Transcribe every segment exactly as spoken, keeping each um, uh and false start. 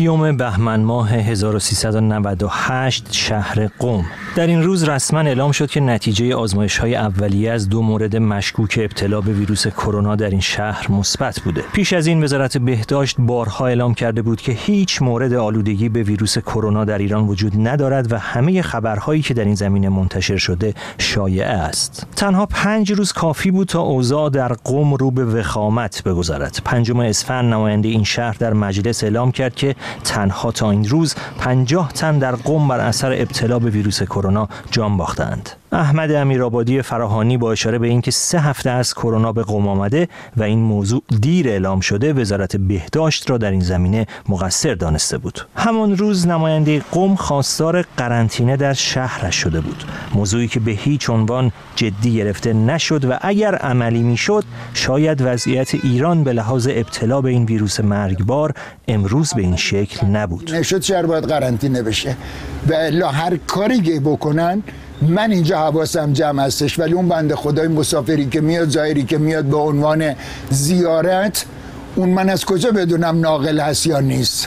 سیوم بهمن ماه هزار و سیصد و نود و هشت شهر قم. در این روز رسما اعلام شد که نتیجه آزمایش‌های اولیه از دو مورد مشکوک ابتلا به ویروس کرونا در این شهر مثبت بوده. پیش از این وزارت بهداشت بارها اعلام کرده بود که هیچ مورد آلودگی به ویروس کرونا در ایران وجود ندارد و همه خبرهایی که در این زمینه منتشر شده شایعه است. تنها پنج روز کافی بود تا اوضاع در قم رو به وخامت بگذارد. پنجم اسفند نماینده این شهر در مجلس اعلام کرد که تنها تا این روز پنجاه تن در قم بر اثر ابتلا به ویروس کرونا جان باختند. احمد امیرآبادی فراهانی با اشاره به اینکه سه هفته از کرونا به قم آمده و این موضوع دیر اعلام شده، وزارت بهداشت را در این زمینه مقصر دانسته بود. همان روز نماینده قم خواستار قرنطینه در شهرش شده بود، موضوعی که به هیچ عنوان جدی گرفته نشد و اگر عملی میشد شاید وضعیت ایران به لحاظ ابتلا به این ویروس مرگبار امروز به این شکل نبود. نشد شهر باید قرنطینه بشه و الا هر کاری که بکنن من اینجا حواسم جمع هستش، ولی اون بنده خدای مسافری که میاد، زائری که میاد به عنوان زیارت، اون من از کجا بدونم ناقل هست یا نیست؟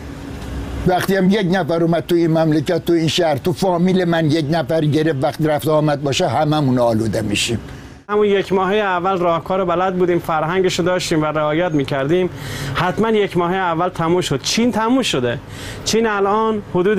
وقتی هم یک نفر اومد تو این مملکت، تو این شهر، تو فامیل من یک نفر گرفت، وقتی رفت آمد باشه هممون آلوده میشیم. همون یک ماهه اول راهکار بلد بودیم، فرهنگشو داشتیم و رعایت میکردیم، حتما یک ماهه اول تموم شد. چین تموم شده. چین الان حدود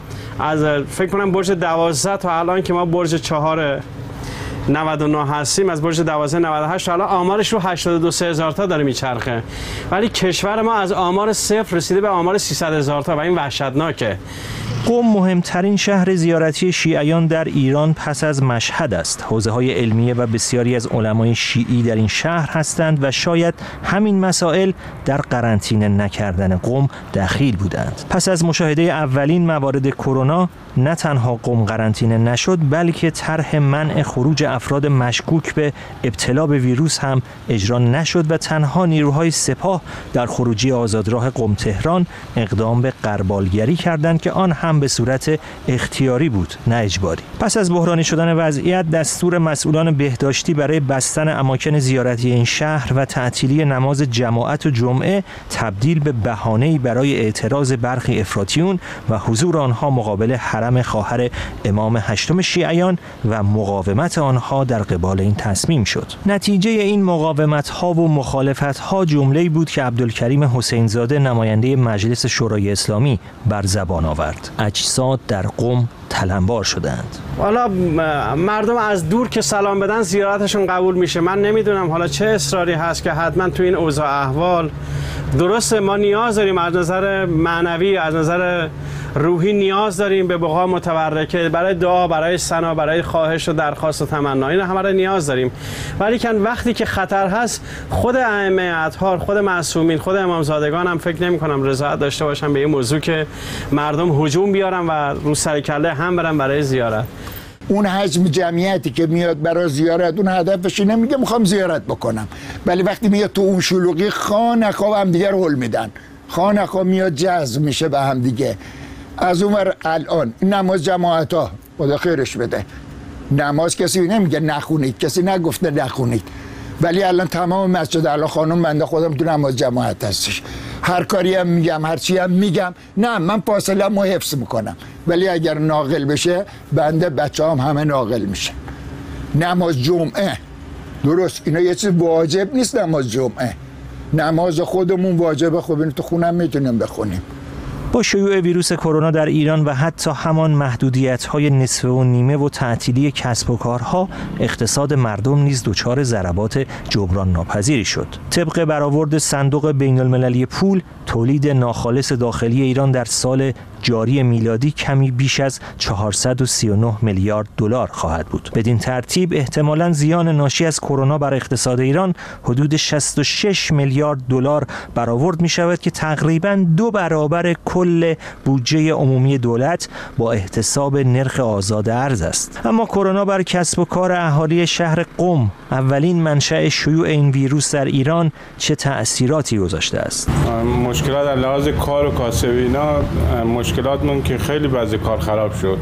از فکر کنم برج دوازده تا الان که ما برج چهار نود و نه هستیم، از برج دوازده نود و هشت حالا آمارش رو هشتاد و دو هزار تا داره میچرخه، ولی کشور ما از آمار صفر رسیده به آمار سیصد هزار تا و این وحشتناکه. قم مهمترین شهر زیارتی شیعیان در ایران پس از مشهد است. حوزه‌های علمیه و بسیاری از علمای شیعی در این شهر هستند و شاید همین مسائل در قرنطینه نکردن قم دخیل بودند. پس از مشاهده اولین موارد کرونا نه تنها قم قرنطینه نشد، بلکه طرح منع خروج افراد مشکوک به ابتلا به ویروس هم اجرا نشد و تنها نیروهای سپاه در خروجی آزادراه قم تهران اقدام به غربالگری کردند که آن هم به صورت اختیاری بود نه اجباری. پس از بحرانی شدن وضعیت، دستور مسئولان بهداشتی برای بستن اماکن زیارتی این شهر و تعطیلی نماز جماعت و جمعه تبدیل به بهانه‌ای برای اعتراض برخی افراطیون و حضور آنها مقابل حرم خواهر امام هشتم شیعیان و مقاومت آنها در قبال این تصمیم شد. نتیجه این مقاومت‌ها و مخالفت‌ها جمله‌ای بود که عبدالکریم حسین‌زاده نماینده مجلس شورای اسلامی بر زبان آورد. اجساد در قم تلمبار شدند. حالا مردم از دور که سلام بدن زیارتشون قبول میشه. من نمیدونم حالا چه اصراری هست که حتما تو این اوضاع احوال، درسته ما نیاز داریم از نظر معنوی، از نظر روحی نیاز داریم به بقا متبرکه، برای دعا، برای ثنا، برای خواهش و درخواست و تمنا، این همه رو نیاز داریم. ولی کن وقتی که خطر هست، خود ائمه اطهار، خود معصومین، خود امامزادگان هم فکر نمی کنم رضایت داشته باشن به این موضوع که مردم هجوم بیارن و رو سر کله هم برن برای زیارت. اون حجم جمعیتی که میاد برای زیارت، اون هدفش اینه، میگه میخوام زیارت بکنم، ولی وقتی میاد تو اون شلوغی، خانخواه هم دیگه رو هل میدن، خانخواه میاد جذب میشه به هم دیگه. از اونور الان نماز جماعت ها خدا خیرش بده، نماز کسی نمیگه نخونید، کسی نگفته نخونید، ولی الان تمام مسجد الان خانم بنده خودم تو نماز جماعت هستش، هر کاری هم میگم، هر چی هم میگم، نه من فاصله مو حفظ میکنم، ولی اگر ناقل بشه بنده بچه هم همه ناقل میشه. نماز جمعه درست اینا یه چیز واجب نیست، نماز جمعه نماز خودمون واجبه، خب اینو تو خونم میتونیم بخونیم. با شیوع ویروس کرونا در ایران و حتی همان محدودیت‌های نصف و نیمه و تعطیلی کسب و کارها، اقتصاد مردم نیز دچار ضربات جبران ناپذیری شد. طبق برآورد صندوق بین‌المللی پول، تولید ناخالص داخلی ایران در سال جاری میلادی کمی بیش از چهارصد و سی و نه میلیارد دلار خواهد بود. بدین ترتیب احتمالاً زیان ناشی از کرونا بر اقتصاد ایران حدود شصت و شش میلیارد دلار برآورد می شود که تقریباً دو برابر کل بودجه عمومی دولت با احتساب نرخ آزاد ارز است. اما کرونا بر کسب و کار اهالی شهر قم، اولین منشأ شیوع این ویروس در ایران، چه تأثیراتی گذاشته است؟ مشکلات در لحاظ کار و کاسبی اینا، مشکلات من که خیلی بعضی کار خراب شد،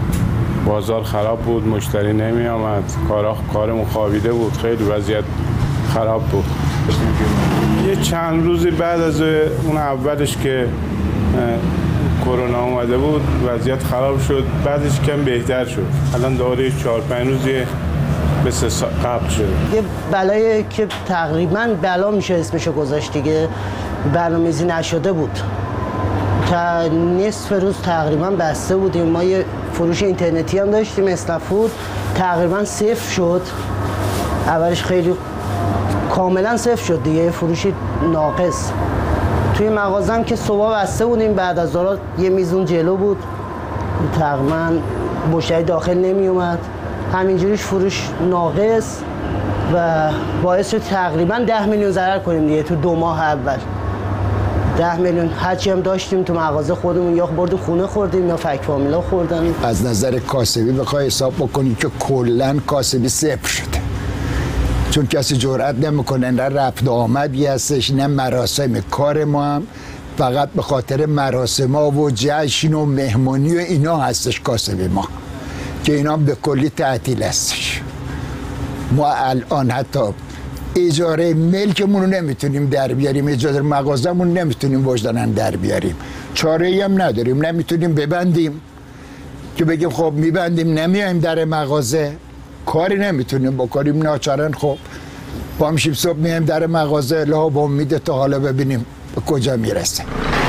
بازار خراب بود، مشتری نمی آمد، کار کار مخابیده بود، خیلی وضعیت خراب بود. یه چند روزی بعد از اون اولش که کرونا اومده بود وضعیت خراب شد، بعدش کم بهتر شد. الان دوره چهار پنج روزیه مثل قبل شده. یه بلایی که تقریبا بلا میشه اسمشو گذاشت دیگه، برنامه‌ریزی نشده بود. تا نصف روز تقریبا بسته بودیم. ما یه فروش اینترنتی هم داشتیم، اسنفود تقریبا صفر شد. اولش خیلی کاملا صفر شد دیگه، فروشی ناقص. توی مغازم که صبح بسته بودیم، بعد از ظهر یه میزون جلو بود، تقریبا مشتری داخل نمی اومد، همینجوریش فروش ناقص و باعث شد تقریبا ده میلیون ضرر کنیم دیگه تو دو ماه اول. ده میلیون هرچی هم داشتیم تو مغازه خودمون یا بردیم خونه خوردیم یا فک فامیلا خوردن. از نظر کاسبی بخوای حساب بکنیم که کلا کاسبی صفر شده، چون کسی جرئت نمیکنه، نه رفت آمدی هستش نه مراسم. کار ما هم فقط به خاطر مراسم ها و جشن و مهمانی و اینا هستش کاسبی ما، که اینا به کلی تعطیل هستش. ما الان حتی اجاره ملکمون رو نمیتونیم در بیاریم، اجاره مغازمون نمیتونیم وجدانن در بیاریم، چاره ای هم نداریم. نمیتونیم ببندیم که بگیم خب میبندیم نمیایم در مغازه، کاری نمیتونیم بکنیم، ناچارن خب با میشیم صبح میایم در مغازه الها با امید تا حالا ببینیم به کجا میرسه.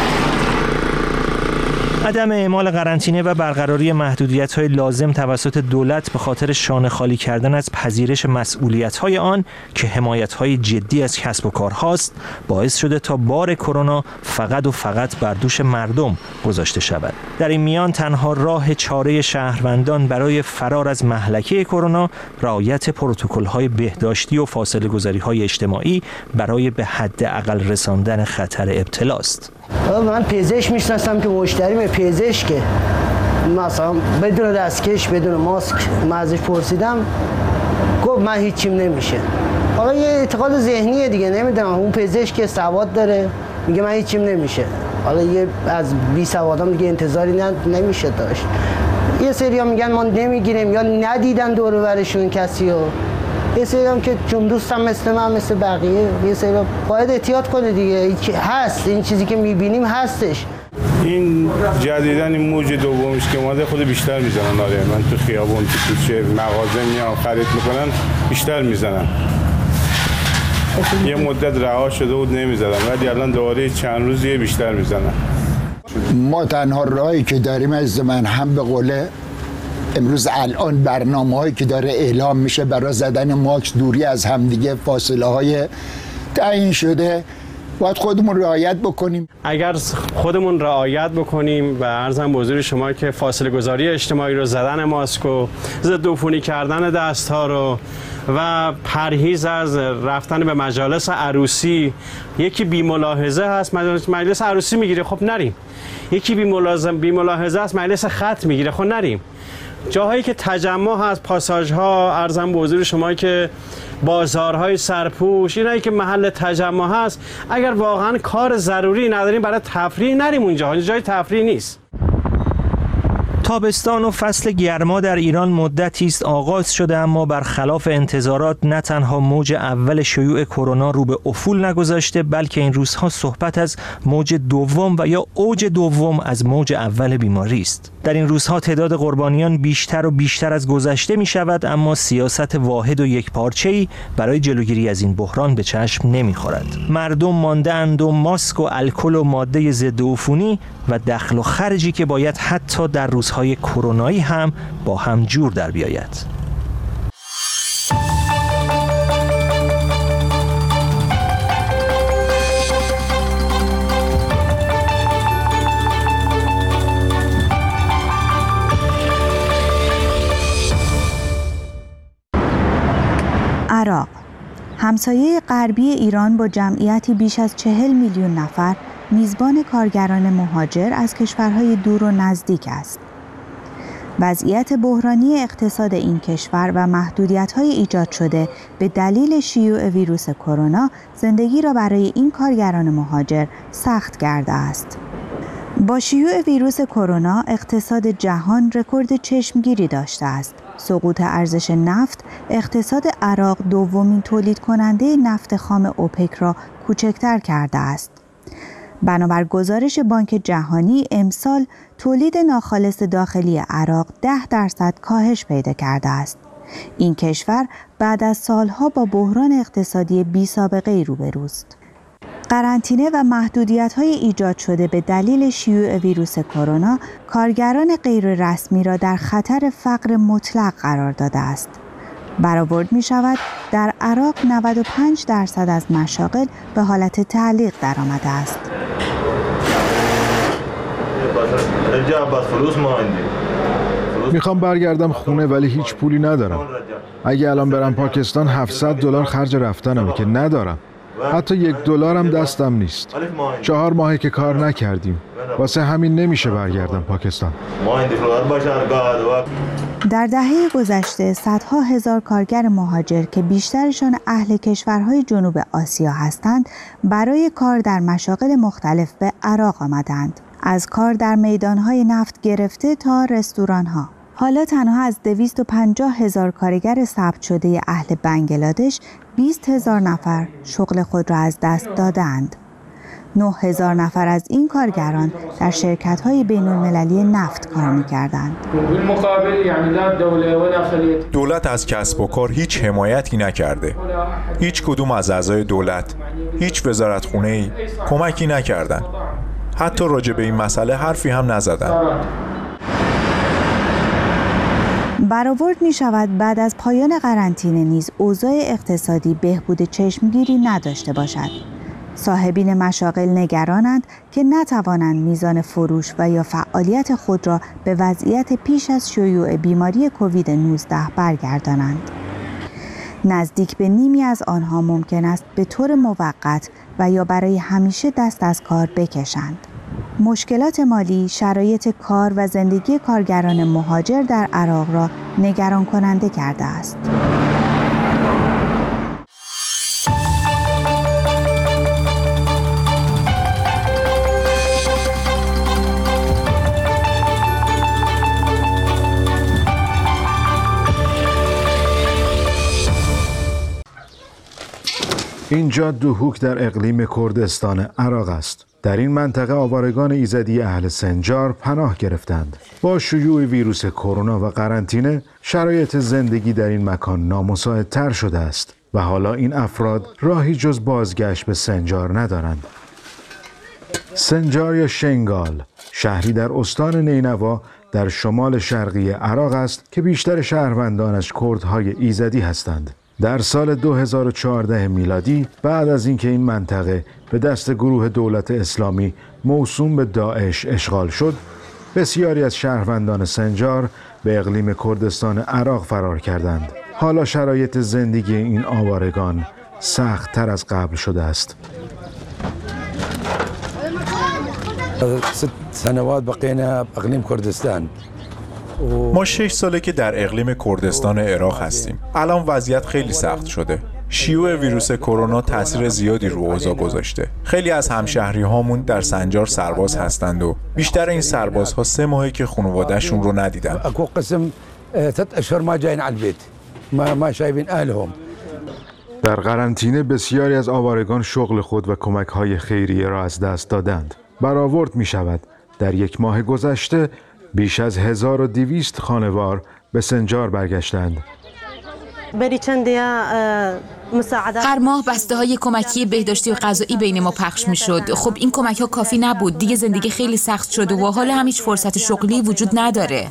عدم اعمال قرنطینه و برقراری محدودیت‌های لازم توسط دولت به خاطر شانه خالی کردن از پذیرش مسئولیت‌های آن که حمایت‌های جدی از کسب و کارهاست، باعث شده تا بار کرونا فقط و فقط بر دوش مردم گذاشته شود. در این میان تنها راه چاره شهروندان برای فرار از مهلکه کرونا رعایت پروتکل‌های بهداشتی و فاصله‌گذاری‌های اجتماعی برای به حداقل رساندن خطر ابتلاست. من پزشک میشناسم که مشتریم پزشکه، مثلا بدون دستکش بدون ماسک، من ازش پرسیدم گفت من هیچیم نمیشه. حالا یه اعتقاد ذهنیه دیگه، نمیدونم، اون پزشک سواد داره میگه من هیچیم نمیشه، حالا یه از بی سوادام دیگه انتظاری نمیشه داشت. یه سری ها میگن ما نمیگیریم یا ندیدن دور و برشون کسی رو، یه سری هم که چون دوستم مثل من مثل بقیه، یه سری باید احتیاط کنه دیگه. هست این چیزی که میبینیم هستش. این جدیدن این موج دومش که اومده خود بیشتر میزنن. آره من تو خیابون تو کوچه مغازه میام خرید میکنن بیشتر میزنن. یه مدت رها شده بود نمیزدن، ولی الان دوباره چند روزیه بیشتر میزنن. ما تنها راهی که داریم از من هم به قوله امروز الان برنامه هایی که داره اعلام میشه برای زدن ماکس، دوری از همدیگه، فاصله های تعیین شده، باید خودمون رعایت بکنیم. اگر خودمون رعایت بکنیم و عرضم به حضور شما که فاصله گذاری اجتماعی رو، زدن ماسک و ضد عفونی کردن دست ها رو و پرهیز از رفتن به مجالس عروسی، یکی بی ملاحظه هست مجلس عروسی میگیره خب نریم، یکی بی ملازم بی ملاحظه است مجلس خط میگیره خب نریم. جاهایی که تجمع هست، پاساژ ها، عرضم به حضور شما که بازارهای سرپوش، اینایی که محل تجمع هست، اگر واقعا کار ضروری نداریم برای تفریح نریم اونجا، جای تفریح نیست. تابستان و فصل گرما در ایران مدتی است آغاز شده، اما برخلاف انتظارات نه تنها موج اول شیوع کرونا رو به افول نگذاشته، بلکه این روزها صحبت از موج دوم و یا اوج دوم از موج اول بیماری است. در این روزها تعداد قربانیان بیشتر و بیشتر از گذشته می شود، اما سیاست واحد و یکپارچه‌ای برای جلوگیری از این بحران به چشم نمی خورد. مردم مانده‌اند و ماسک و الکل و ماده ضد عفونی و دخل و خرجی که باید حتی در روزهای کرونایی هم با هم جور در بیاید. عراق، همسایه غربی ایران با جمعیتی بیش از چهل میلیون نفر، میزبان کارگران مهاجر از کشورهای دور و نزدیک است. وضعیت بحرانی اقتصاد این کشور و محدودیت‌های ایجاد شده به دلیل شیوع ویروس کرونا زندگی را برای این کارگران مهاجر سخت کرده است. با شیوع ویروس کرونا اقتصاد جهان رکورد چشمگیری داشته است. سقوط ارزش نفت اقتصاد عراق، دومین تولید کننده نفت خام اوپک را کوچکتر کرده است. بنابر گزارش بانک جهانی امسال تولید ناخالص داخلی عراق ده درصد کاهش پیدا کرده است. این کشور بعد از سالها با بحران اقتصادی بی سابقه ای روبروست. قرنطینه و محدودیت‌های ایجاد شده به دلیل شیوع ویروس کرونا کارگران غیر رسمی را در خطر فقر مطلق قرار داده است. برآورد می شود در عراق نود و پنج درصد از مشاغل به حالت تعلیق درآمده است. میخوام برگردم خونه ولی هیچ پولی ندارم. اگه الان برم پاکستان هفتصد دلار خرج رفتنمه که ندارم. حتی یک دلار هم دستم نیست. چهار ماهه که کار نکردیم. واسه همین نمیشه برگردم پاکستان. در دهه گذشته صدها هزار کارگر مهاجر که بیشترشان اهل کشورهای جنوب آسیا هستند برای کار در مشاغل مختلف به عراق آمدند. از کار در میدانهای نفت گرفته تا رستوران‌ها. حالا تنها از دویست و پنجاه هزار کارگر ثبت شده اهل بنگلادش بیست هزار نفر شغل خود را از دست دادند. نه هزار نفر از این کارگران در شرکت‌های بین‌المللی نفت کار می‌کردند. دولت از کسب و کار هیچ حمایتی نکرده. هیچ کدوم از اعضای دولت، هیچ وزارتخونه‌ای کمکی نکردند. حتی راجع به این مسئله حرفی هم نزدند. برآورد می شود بعد از پایان قرنطینه نیز اوضاع اقتصادی بهبود چشمگیری نداشته باشد. صاحبین مشاغل نگرانند که نتوانند میزان فروش و یا فعالیت خود را به وضعیت پیش از شیوع بیماری کووید نوزده برگردانند. نزدیک به نیمی از آنها ممکن است به طور موقت و یا برای همیشه دست از کار بکشند. مشکلات مالی شرایط کار و زندگی کارگران مهاجر در عراق را نگران کننده کرده است. اینجا دوهوک در اقلیم کردستان عراق است. در این منطقه آوارگان ایزدی اهل سنجار پناه گرفتند. با شیوع ویروس کرونا و قرنطینه شرایط زندگی در این مکان نامساعدتر شده است و حالا این افراد راهی جز بازگشت به سنجار ندارند. سنجار یا شنگال شهری در استان نینوا در شمال شرقی عراق است که بیشتر شهروندانش کردهای ایزدی هستند. در سال دو هزار و چهارده میلادی بعد از اینکه این منطقه به دست گروه دولت اسلامی موسوم به داعش اشغال شد، بسیاری از شهروندان سنجار به اقلیم کردستان عراق فرار کردند. حالا شرایط زندگی این آوارگان سخت تر از قبل شده است. ست سنوات بقینا اقلیم کردستان. ما شش ساله که در اقلیم کردستان عراق هستیم. الان وضعیت خیلی سخت شده. شیوع ویروس کرونا تاثیر زیادی رو اوضاع گذاشته. خیلی از همشهری هامون در سنجار سرباز هستند و بیشتر این سربازها سه ماهه که خانواده‌شون رو ندیدن. اكو قسم ثلاث اشهر ما جايين على البيت ما ما شايفين اهلهم. در قرنطینه بسیاری از آوارگان شغل خود و کمک‌های خیریه را از دست دادند. برآورد می شود در یک ماه گذشته بیش از هزار و دویست خانوار به سنجار برگشتند. هر ماه بسته های کمکی بهداشتی و غذایی بین ما پخش می شد. خب این کمک ها کافی نبود. دیگه زندگی خیلی سخت شد و حالا هم هیچ فرصت شغلی وجود نداره.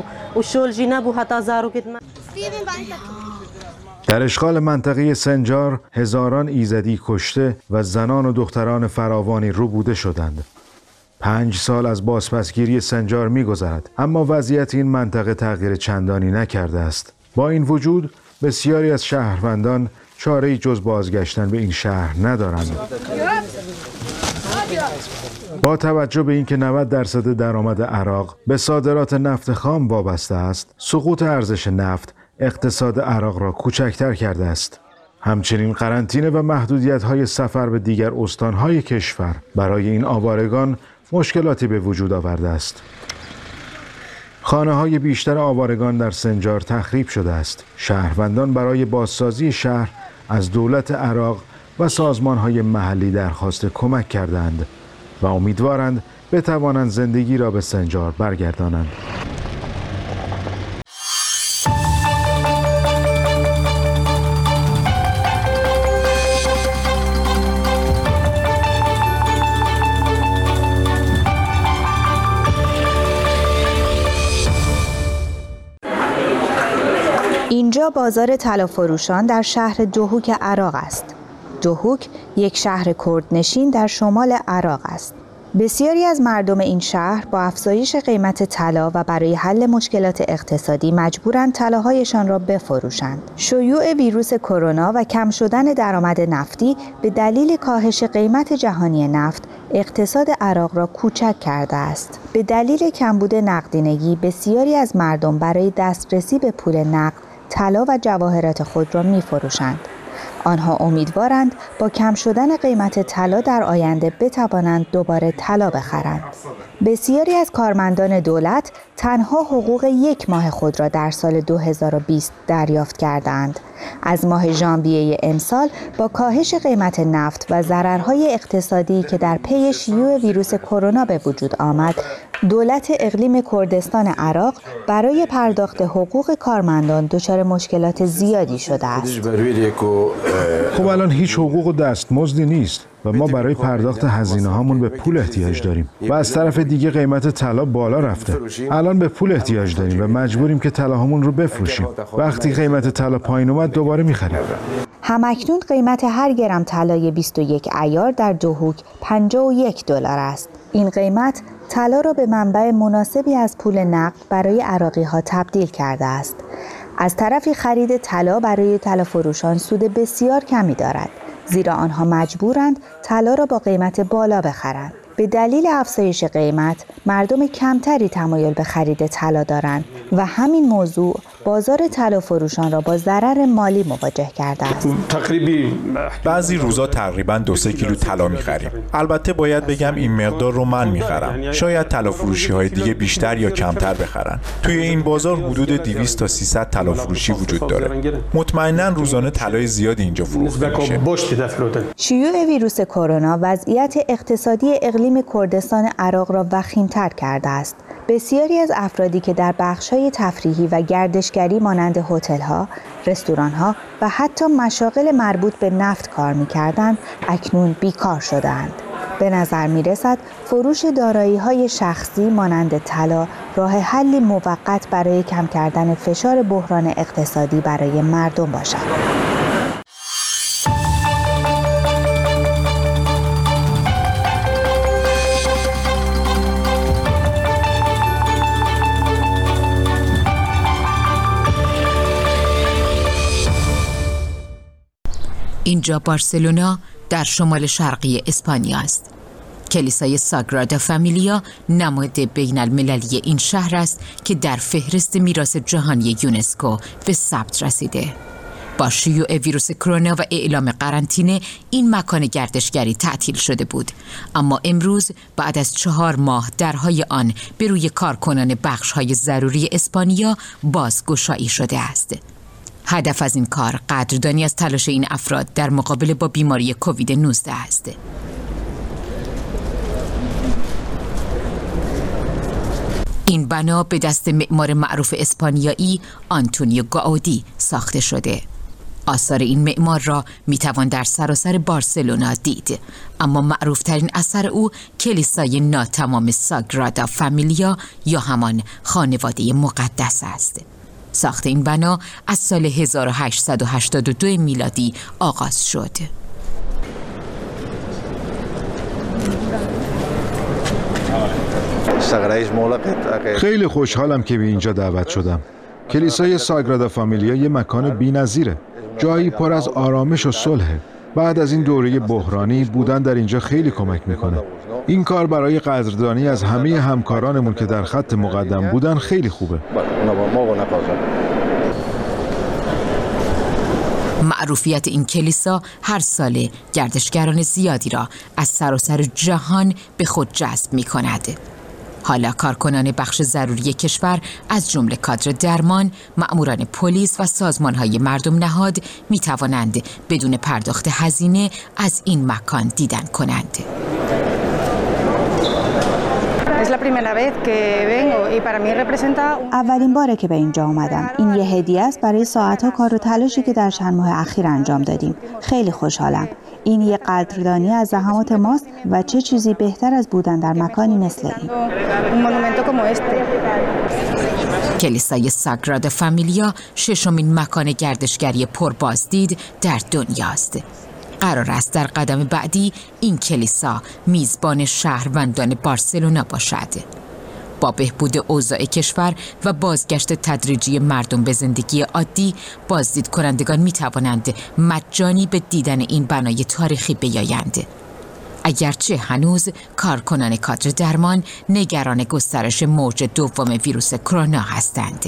در اشغال منطقه سنجار هزاران ایزدی کشته و زنان و دختران فراوانی ربوده شدند. پنج سال از بازپسگیری سنجار می‌گذرد، اما وضعیت این منطقه تغییر چندانی نکرده است. با این وجود بسیاری از شهروندان چاره‌ای جز بازگشتن به این شهر ندارند. با توجه به اینکه نود درصد درآمد عراق به صادرات نفت خام وابسته است، سقوط ارزش نفت اقتصاد عراق را کوچکتر کرده است. همچنین قرنطینه و محدودیت‌های سفر به دیگر استان‌های کشور برای این آوارگان مشکلاتی به وجود آورده است. خانه‌های بیشتر آوارگان در سنجار تخریب شده است. شهروندان برای بازسازی شهر از دولت عراق و سازمان‌های محلی درخواست کمک کردند، و امیدوارند بتوانند زندگی را به سنجار برگردانند. اینجا بازار طلافروشان در شهر دهوک عراق است. دهوک یک شهر کردنشین در شمال عراق است. بسیاری از مردم این شهر با افزایش قیمت طلا و برای حل مشکلات اقتصادی مجبورند طلاهایشان را بفروشند. شیوع ویروس کرونا و کم شدن درآمد نفتی به دلیل کاهش قیمت جهانی نفت اقتصاد عراق را کوچک کرده است. به دلیل کمبود نقدینگی بسیاری از مردم برای دسترسی به پول نقد طلا و جواهرات خود را می‌فروشند. آنها امیدوارند با کم شدن قیمت طلا در آینده بتوانند دوباره طلا بخرند. بسیاری از کارمندان دولت تنها حقوق یک ماه خود را در سال دو هزار و بیست دریافت کردند. از ماه ژانویه امسال با کاهش قیمت نفت و ضررهای اقتصادی که در پی شیوع ویروس کرونا به وجود آمد، دولت اقلیم کردستان عراق برای پرداخت حقوق کارمندان دچار مشکلات زیادی شده است. خب الان هیچ حقوق و دستمزدی نیست و ما برای پرداخت هزینه هامون به پول احتیاج داریم و از طرف دیگه قیمت طلا بالا رفته. الان به پول احتیاج داریم و مجبوریم که طلاهامون رو بفروشیم. وقتی قیمت طلا پایین اومد دوباره می‌خریم. همکنون قیمت هر گرم طلای بیست و یک عیار در دهوک پنجاه و یک دلار است. این قیمت طلا را به منبع مناسبی از پول نقد برای عراقی‌ها تبدیل کرده است. از طرفی خرید طلا برای طلافروشان سود بسیار کمی دارد، زیرا آنها مجبورند طلا را با قیمت بالا بخرند. به دلیل افزایش قیمت، مردم کمتری تمایل به خرید طلا دارند و همین موضوع بازار طلافروشان را با ضرر مالی مواجه کرده است. بعضی روزا تقریباً دو سه کیلو طلا می‌خریم. البته باید بگم این مقدار رو من می‌خرم. شاید طلافروشی‌های دیگه بیشتر یا کمتر بخرن. توی این بازار حدود دویست تا سیصد طلافروشی وجود داره. مطمئناً روزانه طلای زیادی اینجا فروخته میشه. شیوع ویروس کرونا وضعیت اقتصادی اقلیم کردستان عراق را وخیم‌تر کرده است. بسیاری از افرادی که در بخش‌های تفریحی و گردشگری مانند هتل‌ها، رستوران‌ها و حتی مشاغل مربوط به نفت کار می‌کردند، اکنون بیکار شده‌اند. به نظر می‌رسد فروش دارایی‌های شخصی مانند طلا راه حلی موقت برای کم کردن فشار بحران اقتصادی برای مردم باشد. اینجا بارسلونا در شمال شرقی اسپانیا است. کلیسای ساگرادا فامیلیا نماد بین المللی این شهر است که در فهرست میراث جهانی یونسکو به ثبت رسیده. با شیوع ویروس کرونا و اعلام قرنطینه این مکان گردشگری تعطیل شده بود، اما امروز بعد از چهار ماه درهای آن به روی کارکنان بخش‌های ضروری اسپانیا بازگشایی شده است. هدف از این کار قدردانی از تلاش این افراد در مقابله با بیماری کووید نوزده است. این بنا به دست معمار معروف اسپانیایی آنتونیو گاودی ساخته شده. آثار این معمار را میتوان در سراسر بارسلونا دید، اما معروفترین اثر او کلیسای ناتمام ساگرادا فامیلیا یا همان خانواده مقدس است. ساخت این بنا از سال هزار و هشتصد و هشتاد و دو میلادی آغاز شد. خیلی خوشحالم که به اینجا دعوت شدم. کلیسای ساگرادا فامیلیا یه مکان بی‌نظیره. جایی پر از آرامش و صلحه. بعد از این دوره بحرانی بودن در اینجا خیلی کمک میکنه. این کار برای قدردانی از همه همکارانمون که در خط مقدم بودن خیلی خوبه. معروفیت این کلیسا هر ساله گردشگران زیادی را از سراسر جهان به خود جذب می کند. حالا کارکنان بخش ضروری کشور از جمله کادر درمان، مأموران پلیس و سازمان‌های مردم نهاد می توانند بدون پرداخت هزینه از این مکان دیدن کنند. اولین باره که به اینجا اومدم. این یه هدیه است برای ساعتها کار و تلاشی که در چند ماه اخیر انجام دادیم. خیلی خوشحالم. این یه قدردانی از زحمات ماست و چه چیزی بهتر از بودن در مکانی مثل این. کلیسای ساگرادا فامیلیا ششمین مکان گردشگری پربازدید در دنیاست. قرار است در قدم بعدی این کلیسا میزبان شهروندان بارسلونا باشد. با بهبود اوضاع کشور و بازگشت تدریجی مردم به زندگی عادی، بازدید کنندگان می توانند مجانی به دیدن این بنای تاریخی بیایند. اگرچه هنوز کارکنان کادر درمان نگران گسترش موج دوم ویروس کرونا هستند.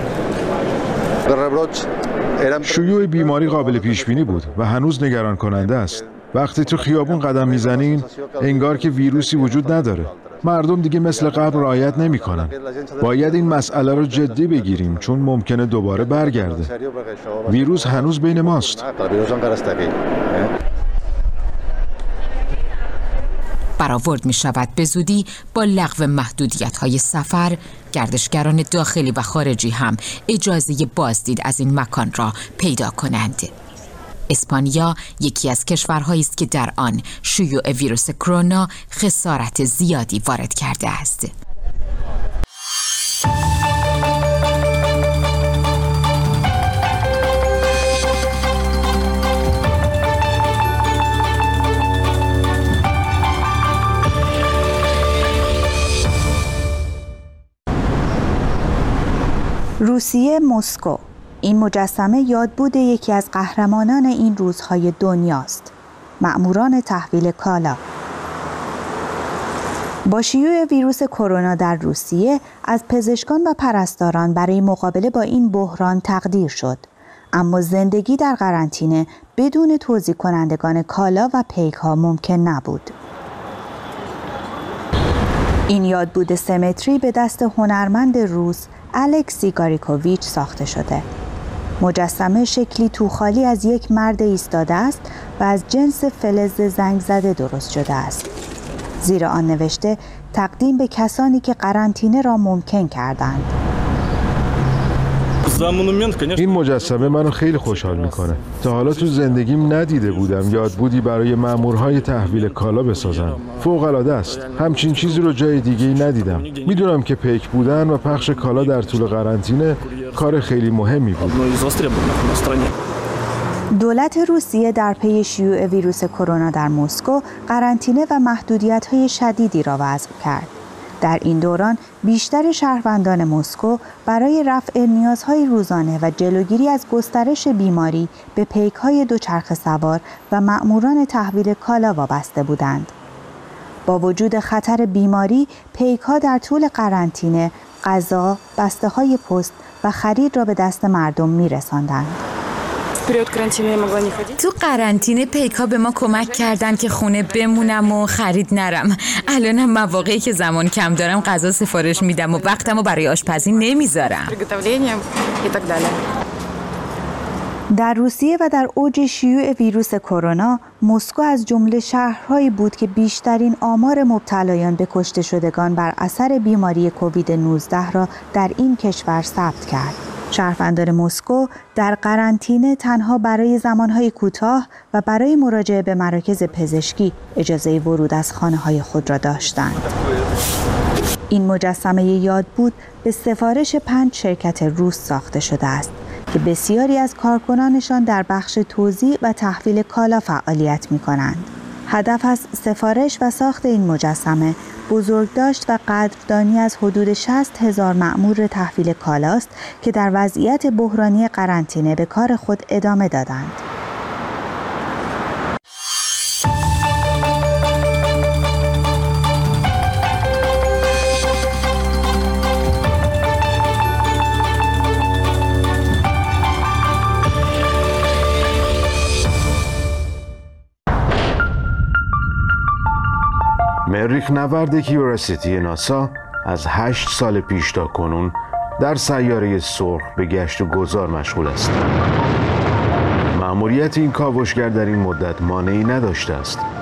شیوع بیماری قابل پیش بینی بود و هنوز نگران کننده است. وقتی تو خیابون قدم میزنین انگار که ویروسی وجود نداره. مردم دیگه مثل قبل رعایت نمی‌کنن. باید این مسئله رو جدی بگیریم چون ممکنه دوباره برگرده. ویروس هنوز بین ماست. برآورد می شود به زودی با لغو محدودیت‌های سفر، گردشگران داخلی و خارجی هم اجازه بازدید از این مکان را پیدا کنند. اسپانیا یکی از کشورهایی است که در آن شیوع ویروس کرونا خسارت زیادی وارد کرده است. روسیه، مسکو. این مجسمه یادبود یکی از قهرمانان این روزهای دنیاست. مأموران تحویل کالا. با شیوع ویروس کرونا در روسیه از پزشکان و پرستاران برای مقابله با این بحران تقدیر شد. اما زندگی در قرنطینه بدون توزیع کنندگان کالا و پیک ها ممکن نبود. این یادبود سه متری به دست هنرمند روس الکسی گاریکوویچ ساخته شده. مجسمه شکلی توخالی از یک مرد ایستاده است و از جنس فلز زنگ زده درست شده است. زیر آن نوشته تقدیم به کسانی که قرنطینه را ممکن کردند. این مجسمه منو خیلی خوشحال میکنه. تا حالا تو زندگیم ندیده بودم یادبودی برای مامورهای تحویل کالا بسازن. فوق العاده است. همچین چیزی رو جای دیگه ندیدم. میدونم که پیک بودن و پخش کالا در طول قرنطینه کار خیلی مهمی بود. دولت روسیه در پی شیوع ویروس کرونا در مسکو قرنطینه و محدودیت‌های شدیدی را وضع کرد. در این دوران بیشتر شهروندان مسکو برای رفع نیازهای روزانه و جلوگیری از گسترش بیماری به پیک‌های دوچرخه سوار و مأموران تحویل کالا وابسته بودند. با وجود خطر بیماری، پیک‌ها در طول قرنطینه غذا، بسته‌های پست و خرید را به دست مردم می‌رساندند. تو قرنطینه پیکا به ما کمک کردن که خونه بمونم و خرید نرم. الانم مواقعی که زمان کم دارم غذا سفارش میدم و وقتمو برای آشپزی نمیذارم. در روسیه و در اوج شیوع ویروس کرونا، مسکو از جمله شهرهایی بود که بیشترین آمار مبتلایان به کشته شدگان بر اثر بیماری کووید نوزده را در این کشور ثبت کرد. شهروندان مسکو در قرنطینه تنها برای زمانهای کوتاه و برای مراجعه به مراکز پزشکی اجازه ورود از خانه‌های خود را داشتند. این مجسمه یادبود به سفارش پنج شرکت روس ساخته شده است که بسیاری از کارکنانشان در بخش توزیع و تحویل کالا فعالیت می‌کنند. هدف از سفارش و ساخت این مجسمه بزرگداشت و قدردانی از حدود شصت هزار مأمور تحویل کالاست که در وضعیت بحرانی قرنطینه به کار خود ادامه دادند. مریخ نورد کیوریوسیتی ناسا از هشت سال پیش تا کنون در سیاره سرخ به گشت و گذار مشغول است. مأموریت این کاوشگر در این مدت مانعی نداشته است.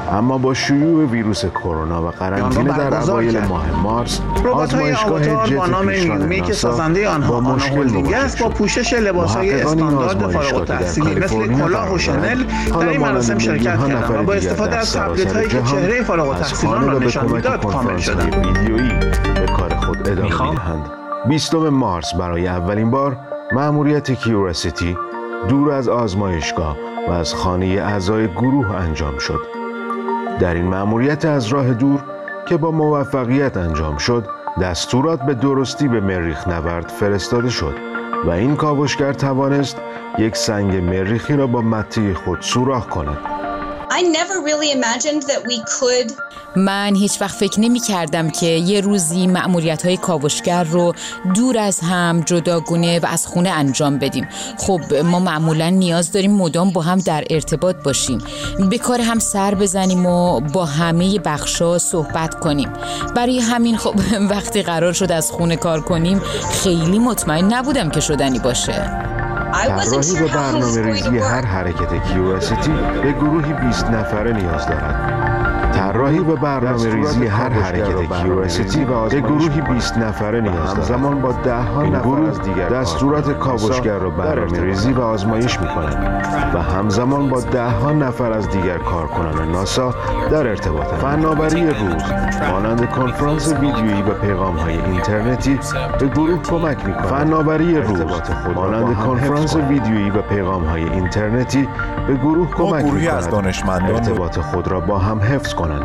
اما با شیوع ویروس کرونا و قرنطینه در اوایل ماه مارس، آزمایشگاه جت با نام نیومی که سازنده آنها آنا هولدینگ است با پوشش لباس‌های استاندارد فارغ التحصیلی مثل کلاه و شانل در این مراسم شرکت کردند و با استفاده از تبلت‌هایی که چهره فارغ التحصیلان را نشان می‌داد کامل شدند. ویدیویی به کار خود ادامه می‌دهند. بیستم مارس برای اولین بار مأموریت کیوریسیتی دور از آزمایشگاه و از خانه اعضای گروه انجام شد. در این مأموریت از راه دور که با موفقیت انجام شد، دستورات به درستی به مریخ نورد فرستاده شد و این کاوشگر توانست یک سنگ مریخی را با مته خود سوراخ کند. I never really imagined that we could من هیچ وقت فکر نمی کردم که یه روزی مأموریت‌های کاوشگر رو دور از هم جداگونه و از خونه انجام بدیم. خب ما معمولاً نیاز داریم مدام با هم در ارتباط باشیم، به کار هم سر بزنیم و با همه بخشا صحبت کنیم. برای همین خب وقتی قرار شد از خونه کار کنیم خیلی مطمئن نبودم که شدنی باشه. طراحی و برنامه ریزی هر حرکت کیوریسیتی به گروهی بیست نفره نیاز دارد. طراحی و برنامه ریزی هر حرکت کیوریسیتی به گروهی بیست نفره نیاز دارد. زمان با ده ها نفر از دیگر دستورات کاوشگر را برنامه ریزی و آزمایش می‌کنند و همزمان با ده ها نفر از دیگر کارکنان ناسا در ارتباطند. فناوری روز مانند کنفرانس ویدیویی و پیغام‌های اینترنتی به گروه کمک می‌کند. فناوری روز مانند کنفرانس ویدیویی و پیغام‌های اینترنتی به گروه کمک می‌کند ارتباط خود را با هم حفظ کنند.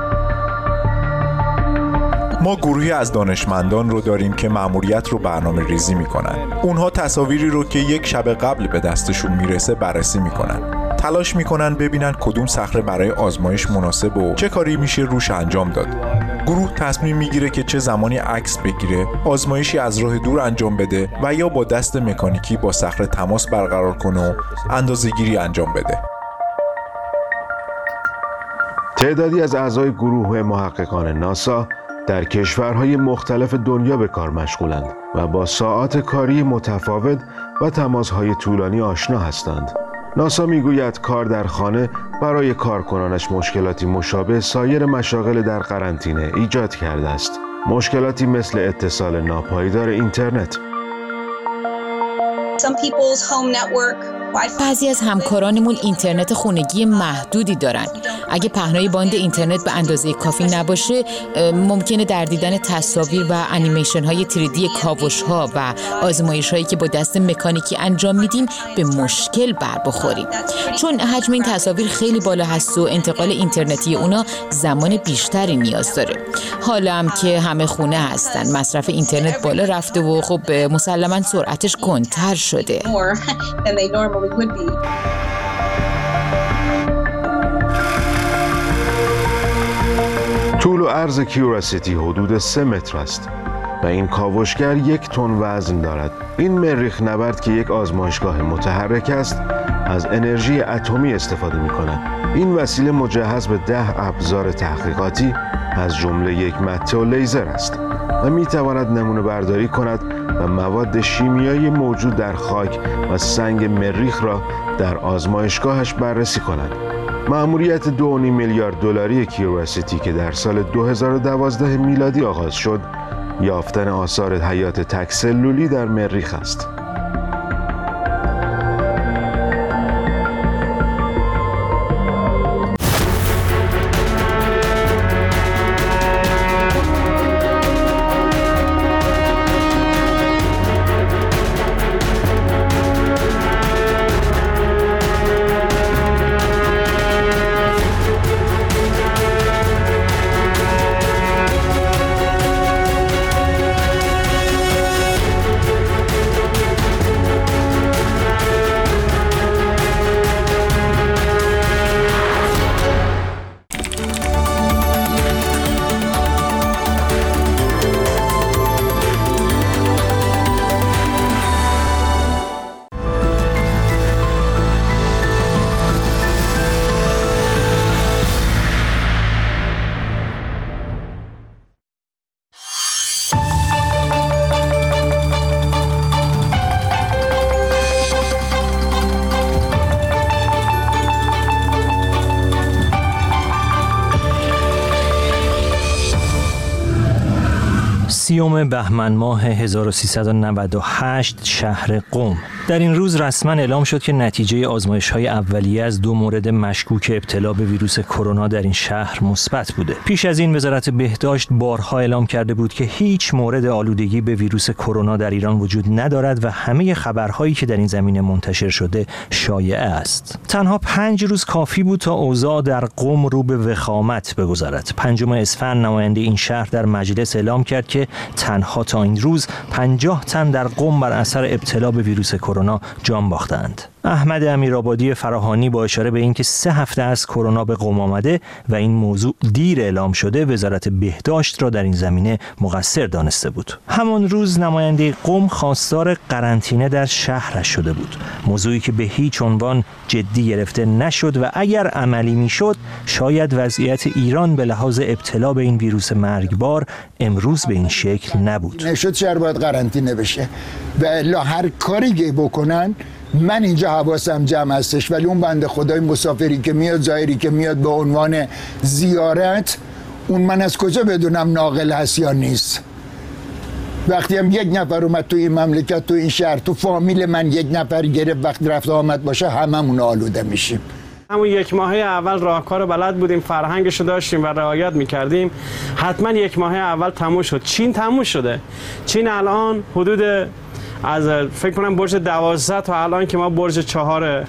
ما گروهی از دانشمندان رو داریم که مأموریت رو برنامه ریزی میکنن. اونها تصاویری رو که یک شب قبل به دستشون میرسه بررسی میکنن. تلاش میکنن ببینن کدوم صخره برای آزمایش مناسب و چه کاری میشه روش انجام داد. گروه تصمیم میگیره که چه زمانی عکس بگیره، آزمایشی از راه دور انجام بده و یا با دست مکانیکی با صخره تماس برقرار کنه و اندازه‌گیری انجام بده. تعدادی از اعضای گروه محققان ناسا در کشورهای مختلف دنیا به کار مشغولند و با ساعات کاری متفاوت و تماسهای طولانی آشنا هستند. ناسا میگوید کار در خانه برای کارکنانش مشکلاتی مشابه سایر مشاغل در قرنطینه ایجاد کرده است. مشکلاتی مثل اتصال ناپایدار اینترنت. some people's home network بعضی از همکارانمون اینترنت خونگی محدودی دارن. اگه پهنای باند اینترنت به اندازه کافی نباشه، ممکنه در دیدن تصاویر و انیمیشن های تری دی کاوش ها و آزمایش هایی که با دست مکانیکی انجام میدیم به مشکل بر بخوریم، چون حجم این تصاویر خیلی بالا هست و انتقال اینترنتی اونا زمان بیشتری نیاز داره. حالا هم که همه خونه هستن، مصرف اینترنت بالا رفته و خب مسلماً سرعتش کندتر شده. would be. طول و عرض کیوریسیتی حدود سه متر است و این کاوشگر یک تن وزن دارد. این مریخ نورد که یک آزمایشگاه متحرک است، از انرژی اتمی استفاده می کند. این وسیله مجهز به ده ابزار تحقیقاتی از جمله یک مته و لیزر است و می تواند نمونه برداری کند و مواد شیمیایی موجود در خاک و سنگ مریخ را در آزمایشگاهش بررسی کند. مأموریت دو و نیم میلیارد دلاری کیوریسیتی که در سال دو هزار و دوازده میلادی آغاز شد، یافتن آثار حیات تک‌سلولی در مریخ است. سیوم بهمن ماه هزار و سیصد و نود و هشت شهر قم. در این روز رسما اعلام شد که نتیجه آزمایش‌های اولیه از دو مورد مشکوک ابتلا به ویروس کرونا در این شهر مثبت بوده. پیش از این وزارت بهداشت بارها اعلام کرده بود که هیچ مورد آلودگی به ویروس کرونا در ایران وجود ندارد و همه خبرهایی که در این زمینه منتشر شده شایعه است. تنها پنج روز کافی بود تا اوضاع در قم رو به وخامت بگذارد. پنجم اسفند نماینده این شهر در مجلس اعلام کرد که تنها تا این روز پنجاه تن در قم بر اثر ابتلا به ویروس کرونا جان باختند. احمد امیرآبادی فراهانی با اشاره به اینکه سه هفته از کرونا به قم آمده و این موضوع دیر اعلام شده، وزارت بهداشت را در این زمینه مقصر دانسته بود. همان روز نماینده قم خواستار قرنطینه در شهرش شده بود، موضوعی که به هیچ عنوان جدی گرفته نشد و اگر عملی میشد شاید وضعیت ایران به لحاظ ابتلا به این ویروس مرگبار امروز به این شکل نبود. نشد شهر باید قرنطینه بشه و الا هر کاری که بکنن. من اینجا حواسم جمع هستش، ولی اون بنده خدای مسافری که میاد، زائری که میاد به عنوان زیارت، اون من از کجا بدونم ناقل هست یا نیست؟ وقتی هم یک نفر اومد تو این مملکت، تو این شهر، تو فامیل من یک نفر گرفت، وقتی رفت آمد باشه هممون آلوده میشیم. همون یک ماهه اول راهکار بلد بودیم، فرهنگشو داشتیم و رعایت میکردیم، حتما یک ماهه اول تموم شد. چین تموم شده. چین الان حدود از فکر کنم برج دوازده تا الان که ما برج چهار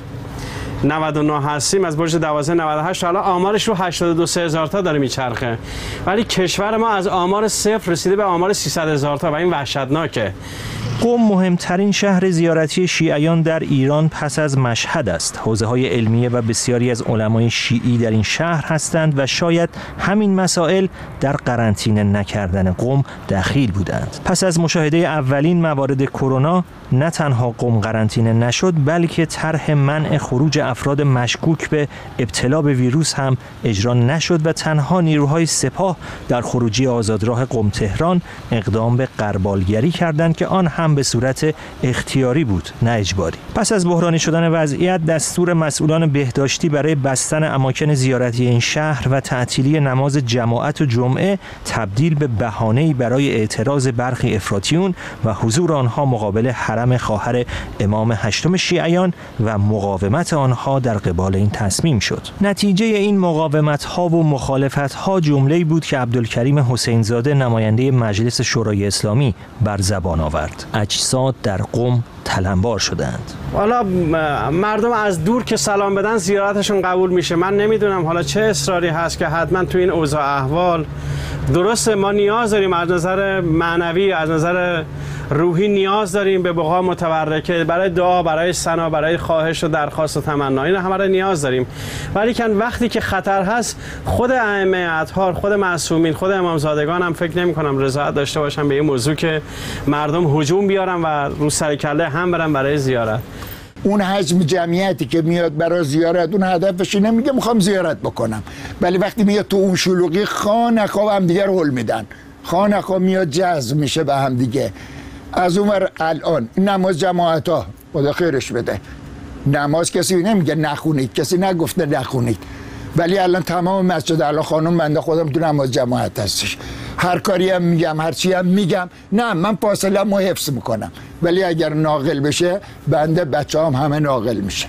نود و نه هستیم، از برج دوازده نود و هشت حالا آمارش رو هشتاد و دو هزار تا داره میچرخه، ولی کشور ما از آمار صفر رسیده به آمار سیصد هزار تا و این وحشتناکه. قم مهمترین شهر زیارتی شیعیان در ایران پس از مشهد است. حوزه‌های علمیه و بسیاری از علمای شیعی در این شهر هستند و شاید همین مسائل در قرنطینه نکردن قم دخیل بودند. پس از مشاهده اولین موارد کرونا، نه تنها قم قرنطینه نشد، بلکه طرح منع خروج افراد مشکوک به ابتلا به ویروس هم اجرا نشد و تنها نیروهای سپاه در خروجی آزادراه قم تهران اقدام به غربالگری کردند که آن هم به صورت اختیاری بود، نه اجباری. پس از بحرانی شدن وضعیت، دستور مسئولان بهداشتی برای بستن اماکن زیارتی این شهر و تعطیلی نماز جماعت و جمعه تبدیل به بهانه‌ای برای اعتراض برخی افراطیون و حضور آنها مقابل حرم خواهر امام هشتم شیعیان و مقاومت آنها در قبال این تصمیم شد. نتیجه این مقاومت‌ها و مخالفت‌ها جمله‌ای بود که عبدالکریم حسین‌زاده نماینده مجلس شورای اسلامی بر زبان آورد. اجساد در قم تلمبار شدند. حالا مردم از دور که سلام بدن زیارتشون قبول میشه. من نمیدونم حالا چه اصراری هست که حتما تو این اوضاع احوال، درسته ما نیاز داریم از نظر معنوی، از نظر روحی نیاز داریم به بقا متبرکه، برای دعا، برای ثنا، برای خواهش و درخواست و تمنا، این همه رو نیاز داریم. ولی کن وقتی که خطر هست، خود ائمه اطهار، خود معصومین، خود امامزادگان هم فکر نمی کنم رضایت داشته باشن به این موضوع که مردم هجوم بیارن و رو سر کله هم برن برای زیارت. اون حجم جمعیتی که میاد برای زیارت، اون هدفش نمیگه میخوام زیارت بکنم، ولی وقتی میاد تو اون شلوغی، خانقا هم دیگه هول میدن، خانقا میاد جذب میشه به هم دیگه. از اونور الان نماز جماعت ها خدا خیرش بده، نماز کسی نمیگه نخونید، کسی نگفته نخونید، ولی الان تمام مسجد الان خانم بنده خودم تو نماز جماعت هستش. هر کاری هم میگم، هر چی هم میگم، نه من فاصله مو حفظ میکنم، ولی اگر ناقل بشه بنده بچه هم همه ناقل میشه.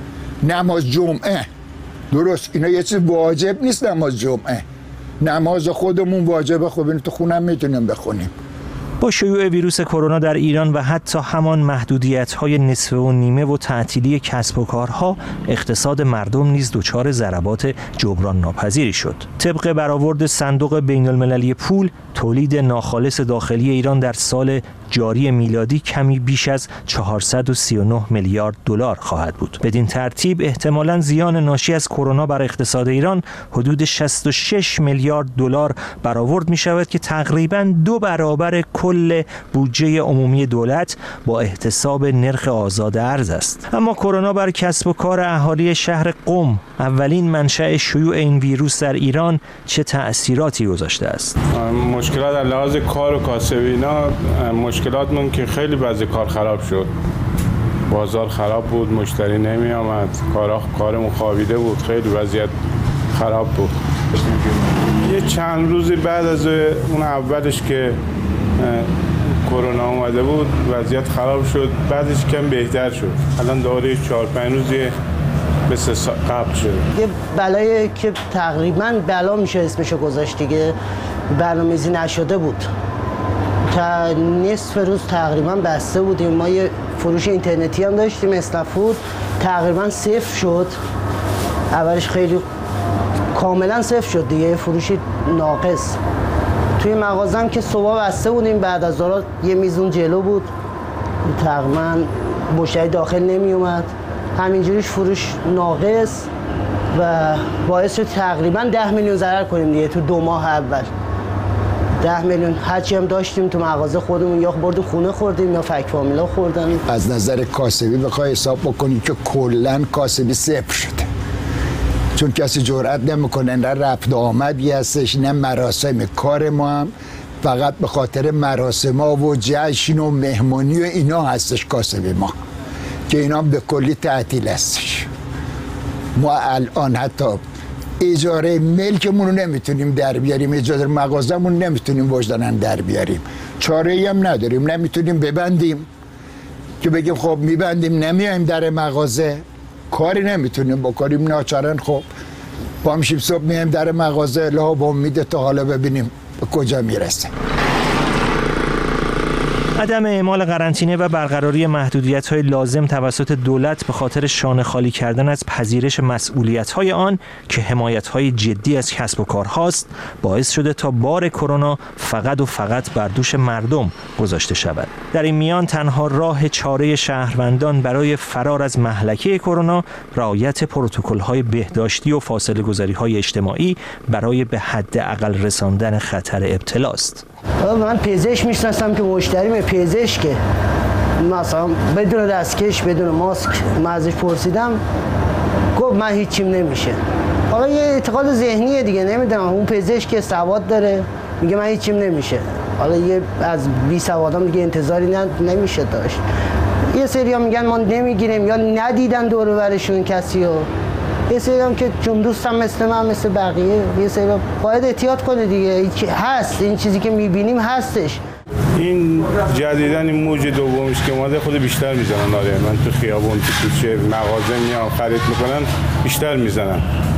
نماز جمعه درست اینا یه چیز واجب نیست، نماز جمعه نماز خودمون واجبه، خب اینو تو خونم میتونیم بخونیم. با شیوع ویروس کرونا در ایران و حتی همان محدودیت‌های نصف و نیمه و تعطیلی کسب و کارها، اقتصاد مردم نیز دچار ضربات جبران ناپذیری شد. طبق برآورد صندوق بین‌المللی پول، تولید ناخالص داخلی ایران در سال جاری میلادی کمی بیش از چهارصد و سی و نه میلیارد دلار خواهد بود. بدین ترتیب احتمالاً زیان ناشی از کرونا بر اقتصاد ایران حدود شصت و شش میلیارد دلار برآورد می شود که تقریباً دو برابر کل بودجه عمومی دولت با احتساب نرخ آزاد ارز است. اما کرونا بر کسب و کار اهالی شهر قم، اولین منشأ شیوع این ویروس در ایران، چه تأثیراتی گذاشته است؟ مشکلات در لحاظ کار و کاسبی اینا، مشکلاتمون که خیلی بعضی کار خراب شد، بازار خراب بود، مشتری نمی آمد، کارا کارمون خوابیده بود، خیلی وضعیت خراب بود. یه چند روزی بعد از اون اولش که کرونا اومده بود وضعیت خراب شد، بعدش کم بهتر شد. الان دوره چهار پنج روزی مثل قبل شد. یه بلایی که تقریبا بلا میشه اسمشو گذاشت دیگه، برنامه‌ریزی نشده بود. تا نصف روز تقریبا بسته بودیم. ما یه فروش اینترنتی هم داشتیم، اسنفود، تقریبا صفر شد. اولش خیلی کاملا صفر شد دیگه، فروشی ناقص. توی مغازم که صبح بسته بودیم، بعد از ظهر یه میزون جلو بود، تقریبا مشتری داخل نمی اومد، همینجوریش فروش ناقص و باعث شد تقریبا ده میلیون ضرر کنیم دیگه تو دو ماه اول. ده میلیون هرچی هم داشتیم تو مغازه خودمون یا بردیم خونه خوردیم یا فک فامیلا خوردن. از نظر کاسبی بخوای حساب بکنی که کلا کاسبی صفر شده، چون کسی جرئت نمیکنه، نه رفت آمدی هستش نه مراسم. کار ما هم فقط به خاطر مراسم ها و جشن و مهمانی و اینا هستش کاسبی ما، که اینا به کلی تعطیل هستش. ما الان حتی اجاره ملکمون رو نمیتونیم در بیاریم، اجاره مغازمون نمیتونیم وجدانن در بیاریم، چاره ای هم نداریم، نمیتونیم ببندیم که بگیم خب میبندیم نمیایم در مغازه، کاری نمیتونیم بکنیم، ناچارن خب با میشیم صبح میایم در مغازه الله با امید تا حالا ببینیم به کجا میرسه. عدم اعمال قرنطینه و برقراری محدودیت‌های لازم توسط دولت به خاطر شانه خالی کردن از پذیرش مسئولیت‌های آن که حمایت‌های جدی از کسب و کارهاست باعث شده تا بار کرونا فقط و فقط بر دوش مردم گذاشته شود. در این میان تنها راه چاره شهروندان برای فرار از مهلکه کرونا رعایت پروتکل‌های بهداشتی و فاصله‌گذاری‌های اجتماعی برای به حداقل رساندن خطر ابتلاست. من پزشک میشناسم که مشتریم پزشکه، مثلا بدون دستکش بدون ماسک، من ازش پرسیدم گفت من هیچیم نمیشه. حالا یه اعتقاد ذهنیه دیگه، نمیدونم، اون پزشک سواد داره میگه من هیچیم نمیشه، حالا یه از بی سوادام دیگه انتظاری نمیشه داشت. یه سری ها میگن ما نمیگیریم یا ندیدن دور و برشون کسی رو، یه سری هم که چون دوستم مثل من مثل بقیه، یه سری باید احتیاط کنه دیگه، هست این چیزی که میبینیم هستش. این جدیدن این موج دومش که اومده خود بیشتر میزنن. آره من تو خیابون تو کوچه مغازه میام خرید میکنن بیشتر میزنن.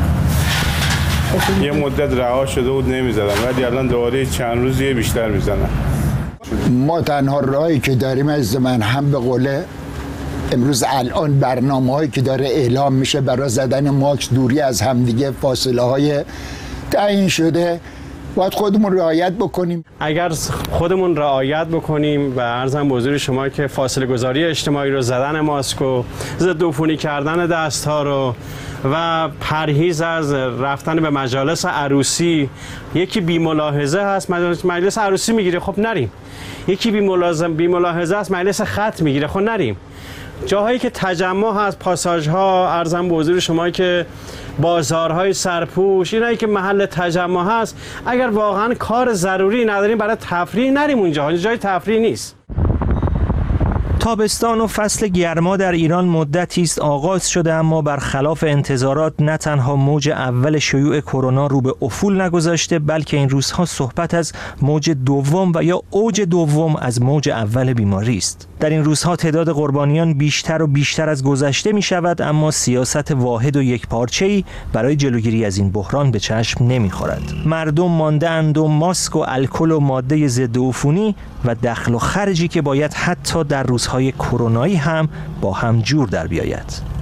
یه مدت رها شده بود نمیزدن ولی الان دوباره چند روزیه بیشتر میزنن. ما تنها راهی که داریم از من هم به قوله امروز الان برنامه هایی که داره اعلام میشه برای زدن ماکس، دوری از همدیگه، فاصله های تعیین شده، باید خودمون رعایت بکنیم. اگر خودمون رعایت بکنیم و عرضم به حضور شما که فاصله گذاری اجتماعی رو، زدن ماسک و ضد عفونی کردن دست ها رو و پرهیز از رفتن به مجالس عروسی، یکی بی ملاحظه هست مجلس عروسی میگیره خب نریم، یکی بی ملاحظه بی ملاحظه است مجلس خط میگیره خب نریم. جاهایی که تجمع هست، پاساژ ها، عرضم به حضور شما که بازارهای سرپوش، اینایی که محل تجمع هست، اگر واقعا کار ضروری نداریم برای تفریح نریم اونجا، جای تفریح نیست. تابستان و فصل گرما در ایران مدتی است آغاز شده، اما برخلاف انتظارات نه تنها موج اول شیوع کرونا رو به افول نگذاشته، بلکه این روزها صحبت از موج دوم و یا اوج دوم از موج اول بیماری است. در این روزها تعداد قربانیان بیشتر و بیشتر از گذشته می شود، اما سیاست واحد و یکپارچه‌ای برای جلوگیری از این بحران به چشم نمی خورد. مردم مانده اند و ماسک و الکل و ماده ضد عفونی و دخل و خرجی که باید حتی در روزهای کرونایی هم با هم جور در بیاید.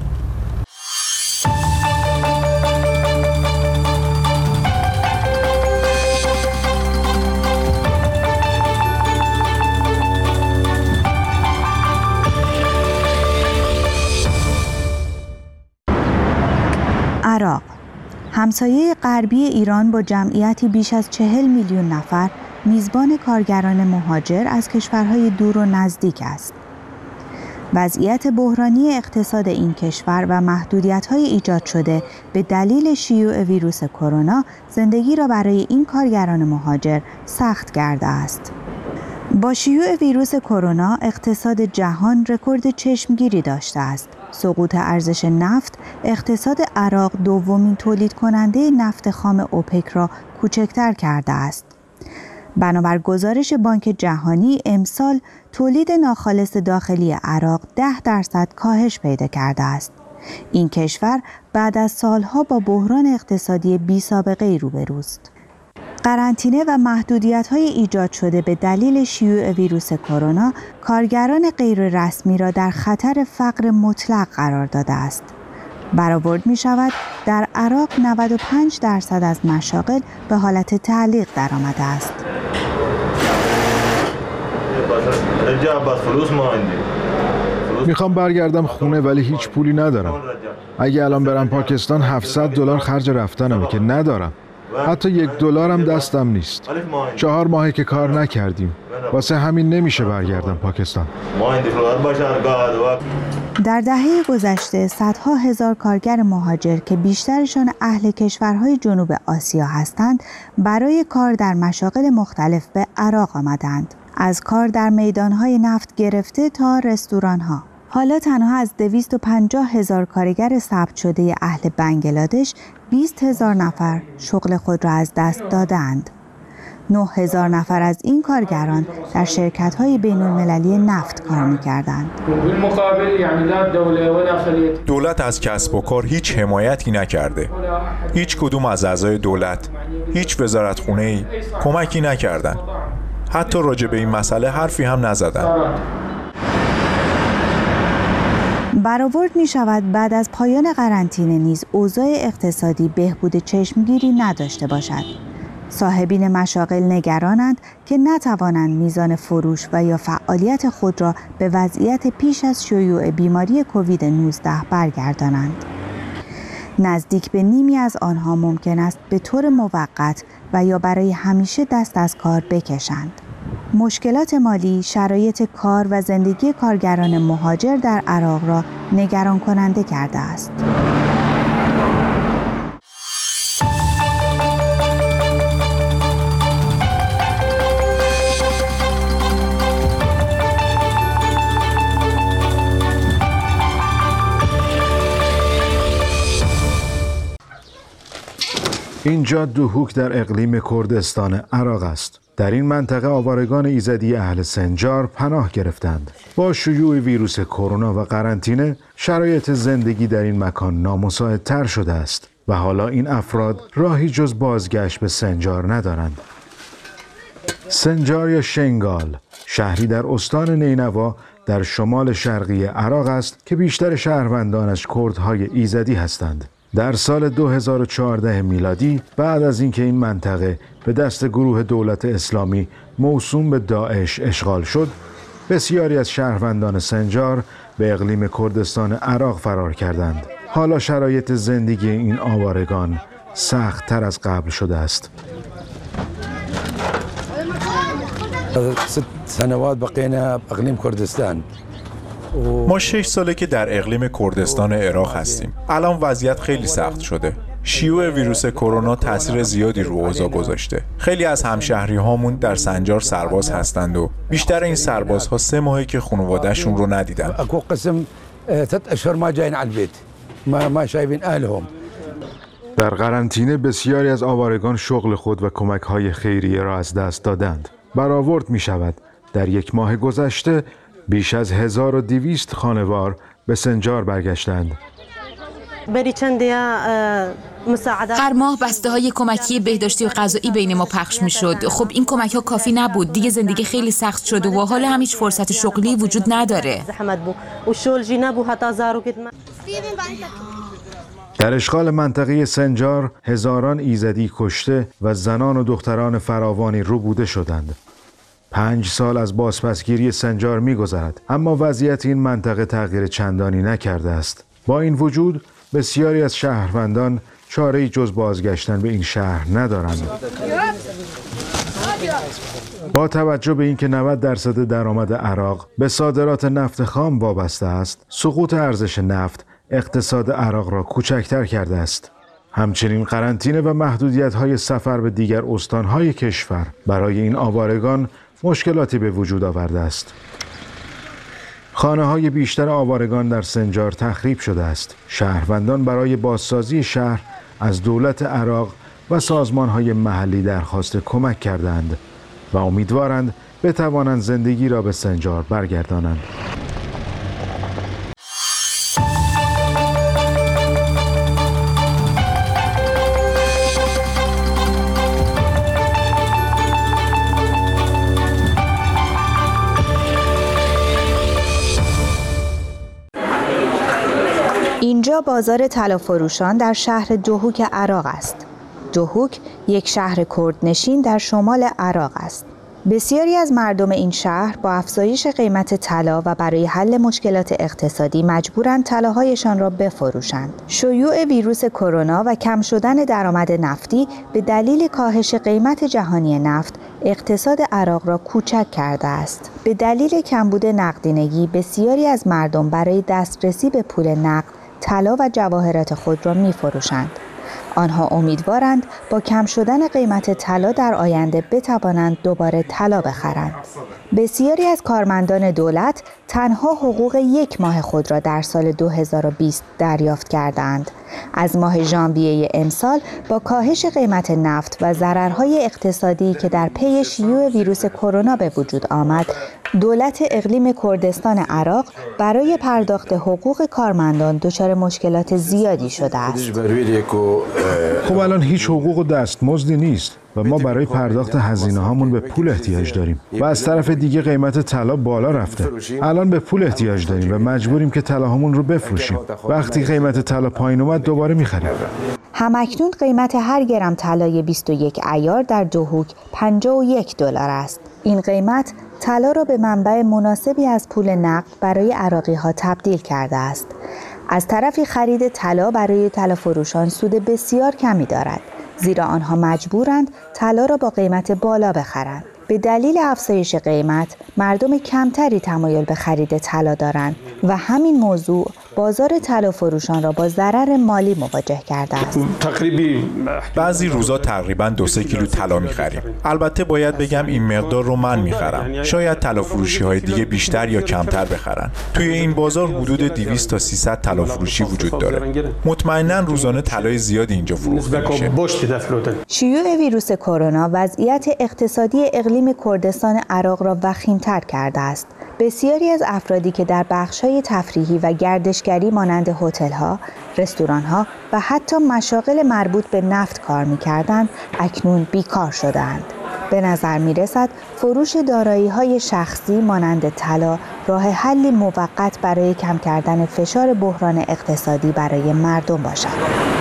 عراق، همسایه غربی ایران با جمعیتی بیش از چهل میلیون نفر، میزبان کارگران مهاجر از کشورهای دور و نزدیک است. وضعیت بحرانی اقتصاد این کشور و محدودیت‌های ایجاد شده به دلیل شیوع ویروس کرونا زندگی را برای این کارگران مهاجر سخت کرده است. با شیوع ویروس کرونا اقتصاد جهان رکورد چشمگیری داشته است. سقوط ارزش نفت اقتصاد عراق، دومین تولید کننده نفت خام اوپک را کوچکتر کرده است. بنابر گزارش بانک جهانی امسال تولید ناخالص داخلی عراق ده درصد کاهش پیدا کرده است. این کشور بعد از سالها با بحران اقتصادی بی سابقه روبروست. قرنطینه و محدودیت‌های ایجاد شده به دلیل شیوع ویروس کرونا کارگران غیر رسمی را در خطر فقر مطلق قرار داده است. برآورد می شود در عراق نود و پنج درصد از مشاغل به حالت تعلیق درآمده است. میخوام برگردم خونه ولی هیچ پولی ندارم. اگه الان برم پاکستان هفتصد دلار خرج رفتنمه که ندارم. حتی یک دلارم دستم نیست. چهار ماهه که کار نکردیم. واسه همین نمیشه برگردم پاکستان. در دهه گذشته صدها هزار کارگر مهاجر که بیشترشان اهل کشورهای جنوب آسیا هستند برای کار در مشاغل مختلف به عراق آمدند. از کار در میدانهای نفت گرفته تا رستوران‌ها. حالا تنها از دویست و پنجاه هزار کارگر ثبت شده اهل بنگلادش بیست هزار نفر شغل خود را از دست دادند. نه هزار نفر از این کارگران در شرکت‌های بین‌المللی نفت کار می‌کردند. دولت از کسب و کار هیچ حمایتی نکرده. هیچ کدوم از اعضای دولت، هیچ وزارتخونه‌ای کمکی نکردند. حتی راجع به این مسئله حرفی هم نزدند. برآورد می شود بعد از پایان قرنطینه نیز اوضاع اقتصادی بهبود چشمگیری نداشته باشد. صاحبین مشاغل نگرانند که نتوانند میزان فروش و یا فعالیت خود را به وضعیت پیش از شیوع بیماری کووید نوزده برگردانند. نزدیک به نیمی از آنها ممکن است به طور موقت و یا برای همیشه دست از کار بکشند. مشکلات مالی، شرایط کار و زندگی کارگران مهاجر در عراق را نگران کننده کرده است. اینجا دوهوک در اقلیم کردستان عراق است. در این منطقه آوارگان ایزدی اهل سنجار پناه گرفتند. با شیوع ویروس کرونا و قرنطینه شرایط زندگی در این مکان نامساعدتر شده است و حالا این افراد راهی جز بازگشت به سنجار ندارند. سنجار یا شنگال شهری در استان نینوا در شمال شرقی عراق است که بیشتر شهروندانش کردهای ایزدی هستند. در سال دو هزار و چهارده میلادی بعد از اینکه این منطقه به دست گروه دولت اسلامی موسوم به داعش اشغال شد، بسیاری از شهروندان سنجار به اقلیم کردستان عراق فرار کردند. حالا شرایط زندگی این آوارگان سخت تر از قبل شده است. ست سنوات بقینا اقلیم کردستان. ما شش ساله که در اقلیم کردستان عراق هستیم. الان وضعیت خیلی سخت شده. شیوع ویروس کرونا تاثیر زیادی رو اوضاع گذاشته. خیلی از همشهری هامون در سنجار سرباز هستند و بیشتر این سربازها سه ماهه که خانواده‌شون رو ندیدن. اكو قسم ثلاث اشهر ما جايين على البيت ما ما شايفين اهلهم. در قرنطینه بسیاری از آوارگان شغل خود و کمک‌های خیریه را از دست دادند. برآورد می شود در یک ماه گذشته بیش از هزار و دویست خانوار به سنجار برگشتند. هر ماه بسته های کمکی بهداشتی و غذایی بین ما پخش می شد. خب این کمک ها کافی نبود. دیگه زندگی خیلی سخت شد و حالا هم هیچ فرصت شغلی وجود نداره. در اشغال منطقه سنجار هزاران ایزدی کشته و زنان و دختران فراوانی ربوده شدند. پنج سال از بازپسگیری سنجار می‌گذرد، اما وضعیت این منطقه تغییر چندانی نکرده است. با این وجود بسیاری از شهروندان چاره‌ای جز بازگشتن به این شهر ندارند. با توجه به اینکه نود درصد درآمد عراق به صادرات نفت خام وابسته است، سقوط ارزش نفت اقتصاد عراق را کوچکتر کرده است. همچنین قرنطینه و محدودیت‌های سفر به دیگر استان‌های کشور برای این آوارگان مشکلاتی به وجود آورده است. خانه‌های بیشتر آوارگان در سنجار تخریب شده است. شهروندان برای بازسازی شهر از دولت عراق و سازمان‌های محلی درخواست کمک کردند، و امیدوارند بتوانند زندگی را به سنجار برگردانند. اینجا بازار طلافروشان در شهر دهوک عراق است. دهوک یک شهر کردنشین در شمال عراق است. بسیاری از مردم این شهر با افزایش قیمت طلا و برای حل مشکلات اقتصادی مجبورند طلاهایشان را بفروشند. شیوع ویروس کرونا و کم شدن درآمد نفتی به دلیل کاهش قیمت جهانی نفت اقتصاد عراق را کوچک کرده است. به دلیل کمبود نقدینگی بسیاری از مردم برای دسترسی به پول نقد طلا و جواهرات خود را می‌فروشند. آنها امیدوارند با کم شدن قیمت طلا در آینده بتوانند دوباره طلا بخرند. بسیاری از کارمندان دولت تنها حقوق یک ماه خود را در سال دو هزار و بیست دریافت کردند. از ماه ژانویه امسال با کاهش قیمت نفت و ضررهای اقتصادی که در پی شیوع ویروس کرونا به وجود آمد، دولت اقلیم کردستان عراق برای پرداخت حقوق کارمندان دچار مشکلات زیادی شده است. خب الان هیچ حقوق و دستمزدی نیست و ما برای پرداخت هزینه هامون به پول احتیاج داریم و از طرف دیگه قیمت طلا بالا رفته. الان به پول احتیاج داریم و مجبوریم که طلاهامون رو بفروشیم. وقتی قیمت طلا پایین اومد دوباره می‌خریم. همکنون قیمت هر گرم طلای بیست و یک عیار در دهوک پنجاه و یک دلار است. این قیمت طلا را به منبع مناسبی از پول نقد برای عراقی‌ها تبدیل کرده است. از طرفی خرید طلا برای طلافروشان سود بسیار کمی دارد، زیرا آنها مجبورند طلا را با قیمت بالا بخرند. به دلیل افزایش قیمت، مردم کمتری تمایل به خرید طلا دارند و همین موضوع بازار طلافروشان را با ضرر مالی مواجه کرده است. بعضی روزا تقریباً دو سه کیلو طلا می‌خریم. البته باید بگم این مقدار رو من می‌خرم. شاید طلافروشی‌های دیگه بیشتر یا کمتر بخرن. توی این بازار حدود دویست تا سیصد طلافروشی وجود داره. مطمئناً روزانه طلای زیادی اینجا فروخته میشه. شیوع ویروس کرونا وضعیت اقتصادی اقلیم کردستان عراق را وخیم‌تر کرده است. بسیاری از افرادی که در بخش‌های تفریحی و گردشگری مانند هتل‌ها، رستوران‌ها و حتی مشاغل مربوط به نفت کار می‌کردند، اکنون بیکار شده‌اند. به نظر می‌رسد فروش دارایی‌های شخصی مانند طلا راه حلی موقت برای کم کردن فشار بحران اقتصادی برای مردم باشد.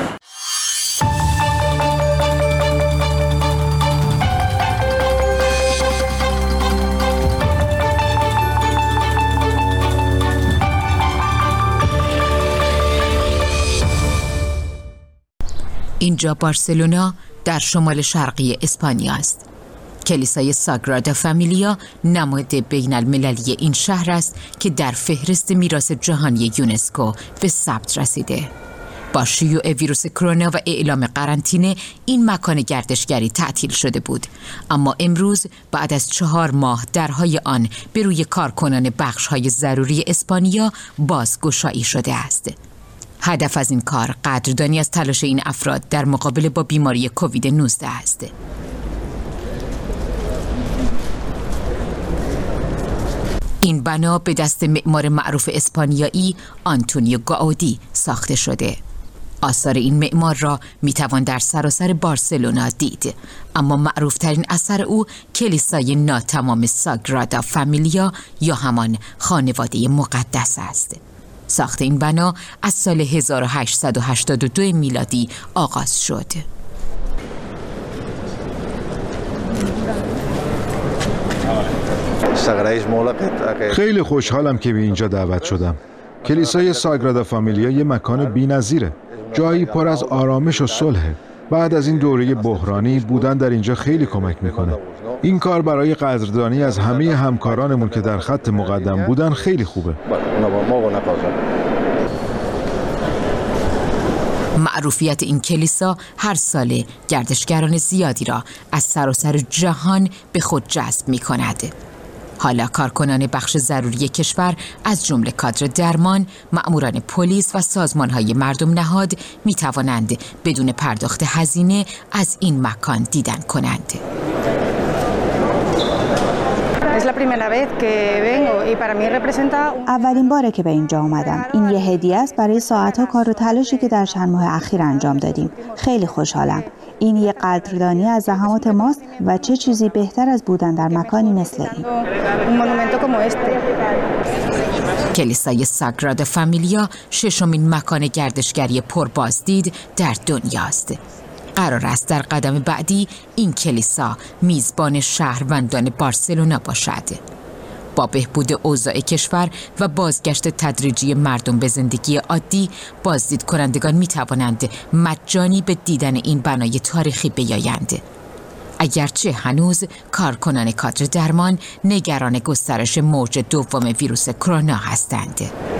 اینجا بارسلونا در شمال شرقی اسپانیا است. کلیسای ساگرادا فامیلیا نماد بین المللی این شهر است که در فهرست میراث جهانی یونسکو به ثبت رسیده. با شیوع ویروس کرونا و اعلام قرنطینه این مکان گردشگری تعطیل شده بود، اما امروز بعد از چهار ماه درهای آن به روی کارکنان بخش‌های ضروری اسپانیا بازگشایی شده است. هدف از این کار قدردانی از تلاش این افراد در مقابله با بیماری کووید نوزده است. این بنا به دست معمار معروف اسپانیایی آنتونیو گاودی ساخته شده. آثار این معمار را میتوان در سراسر بارسلونا دید، اما معروفترین اثر او کلیسای ناتمام ساگرادا فامیلیا یا همان خانواده مقدس است. ساخت این بنا از سال هزار و هشتصد و هشتاد و دو میلادی آغاز شد. خیلی خوشحالم که به اینجا دعوت شدم. کلیسای ساگرادا فامیلیا یه مکان بی‌نظیره. جایی پر از آرامش و صلح. بعد از این دوره بحرانی بودن در اینجا خیلی کمک میکنه. این کار برای قدردانی از همه همکارانمون که در خط مقدم بودن خیلی خوبه. معروفیت این کلیسا هر ساله گردشگران زیادی را از سراسر جهان به خود جذب می کند. حالا کارکنان بخش ضروری کشور از جمله کادر درمان، مأموران پلیس و سازمان‌های مردم نهاد می توانند بدون پرداخت هزینه از این مکان دیدن کنند. اولین باره که به اینجا اومدم. این یه هدیه است برای ساعت‌ها کار و تلاشی که در چند ماه اخیر انجام دادیم. خیلی خوشحالم. این یه قدردانی از زحمات ماست و چه چیزی بهتر از بودن در مکانی مثل این. کلیسای ساگرادا فامیلیا ششمین مکان گردشگری پربازدید در دنیاست. قرار است در قدم بعدی این کلیسا میزبان شهروندان بارسلونا باشد. با بهبود اوضاع کشور و بازگشت تدریجی مردم به زندگی عادی، بازدید کنندگان می توانند مجانی به دیدن این بنای تاریخی بیایند. اگرچه هنوز کارکنان کادر درمان نگران گسترش موج دوم ویروس کرونا هستند.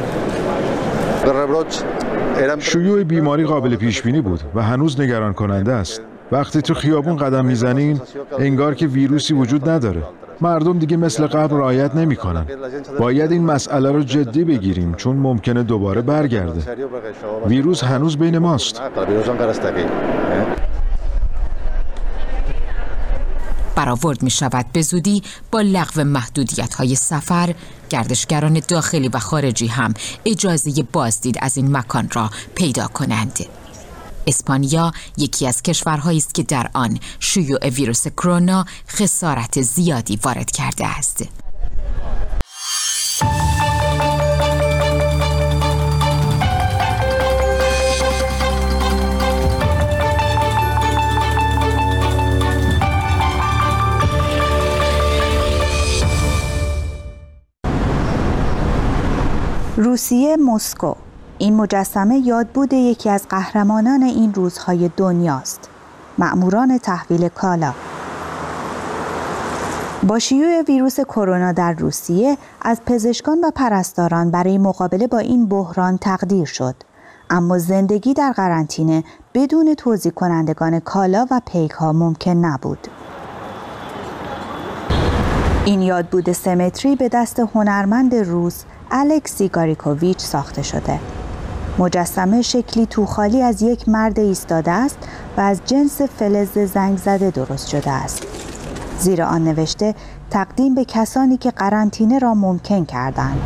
شیوع بیماری قابل پیش بینی بود و هنوز نگران کننده است. وقتی تو خیابون قدم میزنین انگار که ویروسی وجود نداره. مردم دیگه مثل قبل رعایت نمی‌کنن. باید این مسئله رو جدی بگیریم چون ممکنه دوباره برگرده. ویروس هنوز بین ماست. برآورد می شود به زودی با لغو محدودیت‌های سفر، گردشگران داخلی و خارجی هم اجازه بازدید از این مکان را پیدا کنند. اسپانیا یکی از کشورهایی است که در آن شیوع ویروس کرونا خسارت زیادی وارد کرده است. روسیه، مسکو. این مجسمه یادبود یکی از قهرمانان این روزهای دنیاست. مأموران تحویل کالا. با شیوع ویروس کرونا در روسیه از پزشکان و پرستاران برای مقابله با این بحران تقدیر شد. اما زندگی در قرنطینه بدون توزیع کنندگان کالا و پیک ها ممکن نبود. این یادبود سه متری به دست هنرمند روس الکسی گاریکوویچ ساخته شده. مجسمه شکلی توخالی از یک مرد ایستاده است و از جنس فلز زنگ زده درست شده است. زیر آن نوشته تقدیم به کسانی که قرنطینه را ممکن کردند.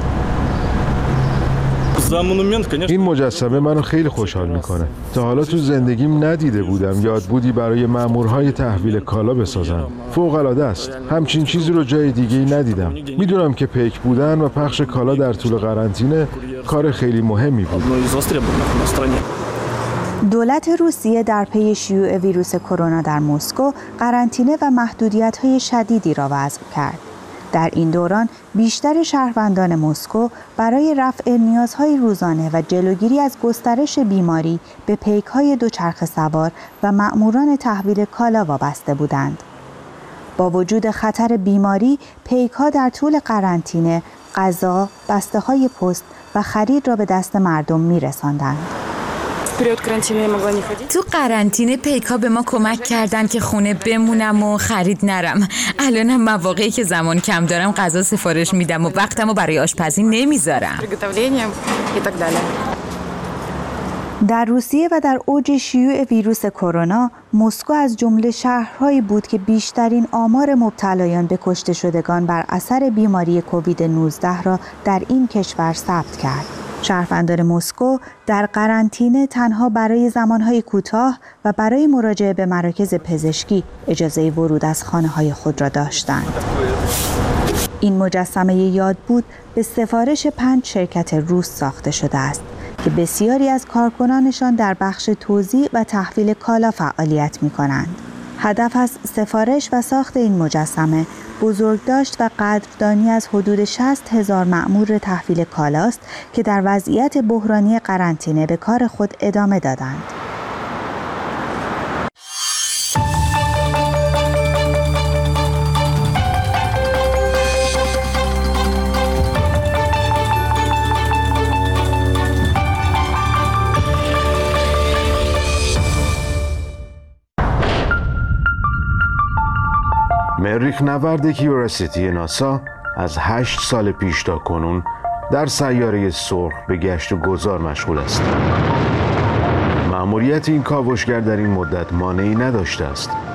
این مجسمه منو خیلی خوشحال میکنه. تا حالا تو زندگیم ندیده بودم یادبودی برای مأمورهای تحویل کالا بسازم. فوق العاده است. همچین چیزی رو جای دیگه‌ای ندیدم. میدونم که پیک بودن و پخش کالا در طول قرنطینه کار خیلی مهمی بود. دولت روسیه در پی شیوع ویروس کرونا در مسکو قرنطینه و محدودیت‌های شدیدی را وضع کرد. در این دوران بیشتر شهروندان مسکو برای رفع نیازهای روزانه و جلوگیری از گسترش بیماری به پیک‌های دوچرخه سوار و مأموران تحویل کالا وابسته بودند. با وجود خطر بیماری، پیک‌ها در طول قرنطینه غذا، بسته‌های پست و خرید را به دست مردم می‌رساندند. تو قرنطینه پیکا به ما کمک کردن که خونه بمونم و خرید نرم. الانم مواقعی که زمان کم دارم غذا سفارش میدم و وقتمو برای آشپزی نمیذارم. در روسیه و در اوج شیوع ویروس کرونا، مسکو از جمله شهرهایی بود که بیشترین آمار مبتلایان به کشته شدگان بر اثر بیماری کووید نوزده را در این کشور ثبت کرد. شهروندان مسکو در قرنطینه تنها برای زمانهای کوتاه و برای مراجعه به مراکز پزشکی اجازه ورود از خانه‌های خود را داشتند. این مجسمه یادبود به سفارش پنج شرکت روس ساخته شده است که بسیاری از کارکنانشان در بخش توزیع و تحویل کالا فعالیت می‌کنند. هدف از سفارش و ساخت این مجسمه بزرگداشت و قدردانی از حدود شصت هزار مأمور تحویل کالاست که در وضعیت بحرانی قرنطینه به کار خود ادامه دادند. مریخ نورد کیوریوسیتی ناسا از هشت سال پیش تا کنون در سیاره سرخ به گشت و گذار مشغول است. مأموریت این کاوشگر در این مدت مانعی نداشته است.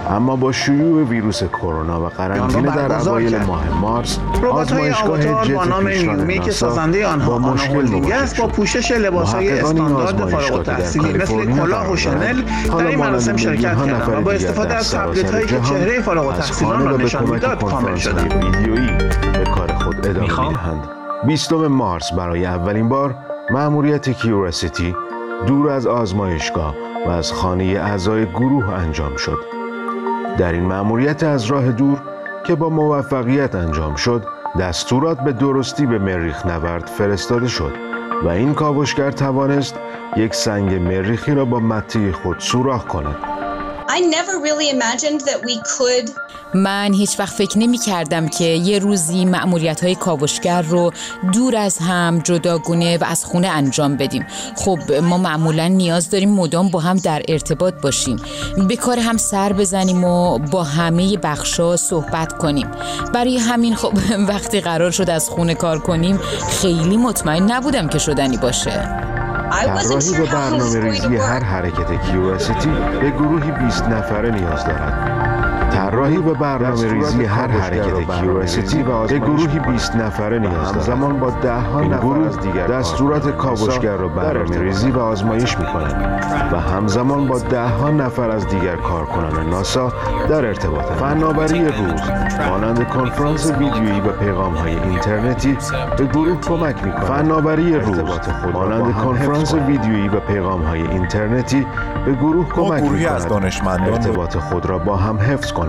اما با شیوع ویروس کرونا و قرنطینه در اوایل ماه مارس، آزمایشگاه جت پیشران که سازنده آنها آنا هولدینگ است با پوشش لباس‌های استاندارد فارغ التحصیلی مثل کلاه و شنل در این مراسم شرکت کردند و با استفاده از تبلت‌هایی که چهره فارغ التحصیلان را نشان می‌داد کامل شدند. ویدیویی به کار خود ادامه می‌دهند. بیستم مارس برای اولین بار مأموریت کیوریسیتی دور از آزمایشگاه و از خانه اعضای گروه انجام شد. در این مأموریت از راه دور که با موفقیت انجام شد، دستورات به درستی به مریخ نورد فرستاده شد و این کاوشگر توانست یک سنگ مریخی را با مته خود سوراخ کند. I never really imagined that we could. من هیچ وقت فکر نمی کردم که یه روزی مأموریت‌های کاوشگر رو دور از هم، جداگونه و از خونه انجام بدیم. خب ما معمولاً نیاز داریم مدام با هم در ارتباط باشیم، به کار هم سر بزنیم و با همه بخشا صحبت کنیم. برای همین خب وقتی قرار شد از خونه کار کنیم خیلی مطمئن نبودم که شدنی باشه. طراحی به برنامه ریزی هر حرکت کیوریسیتی به گروهی بیست نفره نیاز دارد. طراحی به برنامه ریزی هر حرکت کیوریسیتی به گروهی بیست نفره نیاز دارد. همزمان با ده ها نفر از دیگر دستورات کاوشگر را برنامه ریزی و آزمایش می کنند و همزمان با ده ها نفر از دیگر کارکنان ناسا در ارتباط. فناوری روز مانند کنفرانس ویدیویی و پیغام های اینترنتی به گروه کمک می کند. فناوری روز مانند کنفرانس ویدیویی و پیغام های اینترنتی به گروه کمک می کند از دانشمندان ارتباط خود را با هم حفظ کنند.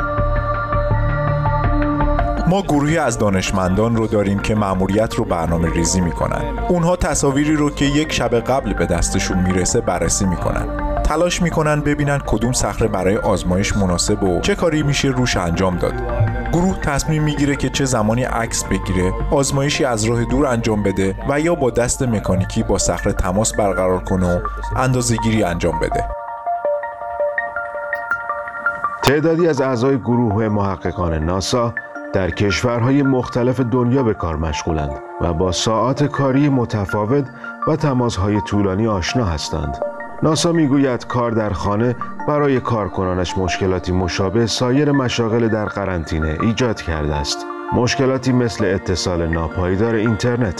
ما گروهی از دانشمندان رو داریم که مأموریت رو برنامه ریزی میکنن. اونها تصاویری رو که یک شب قبل به دستشون میرسه بررسی میکنن. تلاش میکنن ببینن کدوم صخره برای آزمایش مناسب و چه کاری میشه روش انجام داد. گروه تصمیم میگیره که چه زمانی عکس بگیره، آزمایشی از راه دور انجام بده و یا با دست مکانیکی با صخره تماس برقرار کنه و اندازه‌گیری انجام بده. تعدادی از اعضای گروه محققان ناسا در کشورهای مختلف دنیا به کار مشغولند و با ساعات کاری متفاوت و تماسهای طولانی آشنا هستند. ناسا میگوید کار در خانه برای کارکنانش مشکلاتی مشابه سایر مشاغل در قرنطینه ایجاد کرده است. مشکلاتی مثل اتصال ناپایدار اینترنت.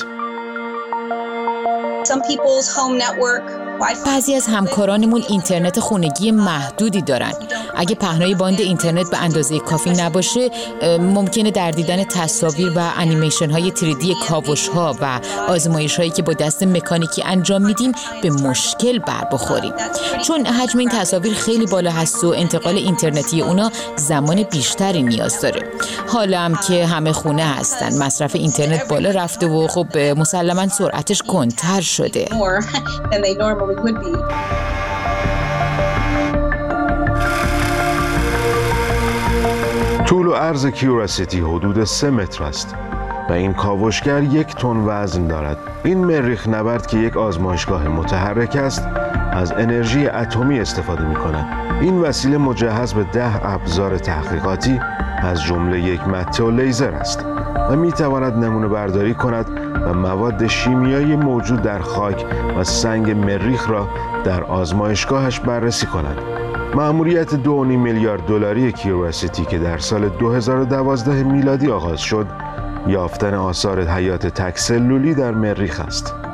Some people's home network. بعضی از همکارانمون اینترنت خونگی محدودی دارن. اگه پهنای باند اینترنت به اندازه کافی نباشه، ممکنه در دیدن تصاویر و انیمیشن های تری دی کاوش ها و آزمایش هایی که با دست مکانیکی انجام میدیم به مشکل بر بخوریم. چون حجم این تصاویر خیلی بالا هست و انتقال اینترنتی اونا زمان بیشتری نیاز داره. حالا هم که همه خونه هستن، مصرف اینترنت بالا رفته و خب مسلماً سرعتش کندتر شده. طول و عرض کیوریسیتی حدود سه متر است و این کاوشگر یک تن وزن دارد. این مریخ نورد که یک آزمایشگاه متحرک است، از انرژی اتمی استفاده می کند. این وسیله مجهز به ده ابزار تحقیقاتی از جمله یک مته و لیزر است و می تواند نمونه برداری کند و مواد شیمیایی موجود در خاک و سنگ مریخ را در آزمایشگاهش بررسی کند. مأموریت دو و نیم میلیارد دلاری کیوریسیتی که در سال دو هزار و دوازده میلادی آغاز شد، یافتن آثار حیات تک‌سلولی در مریخ است.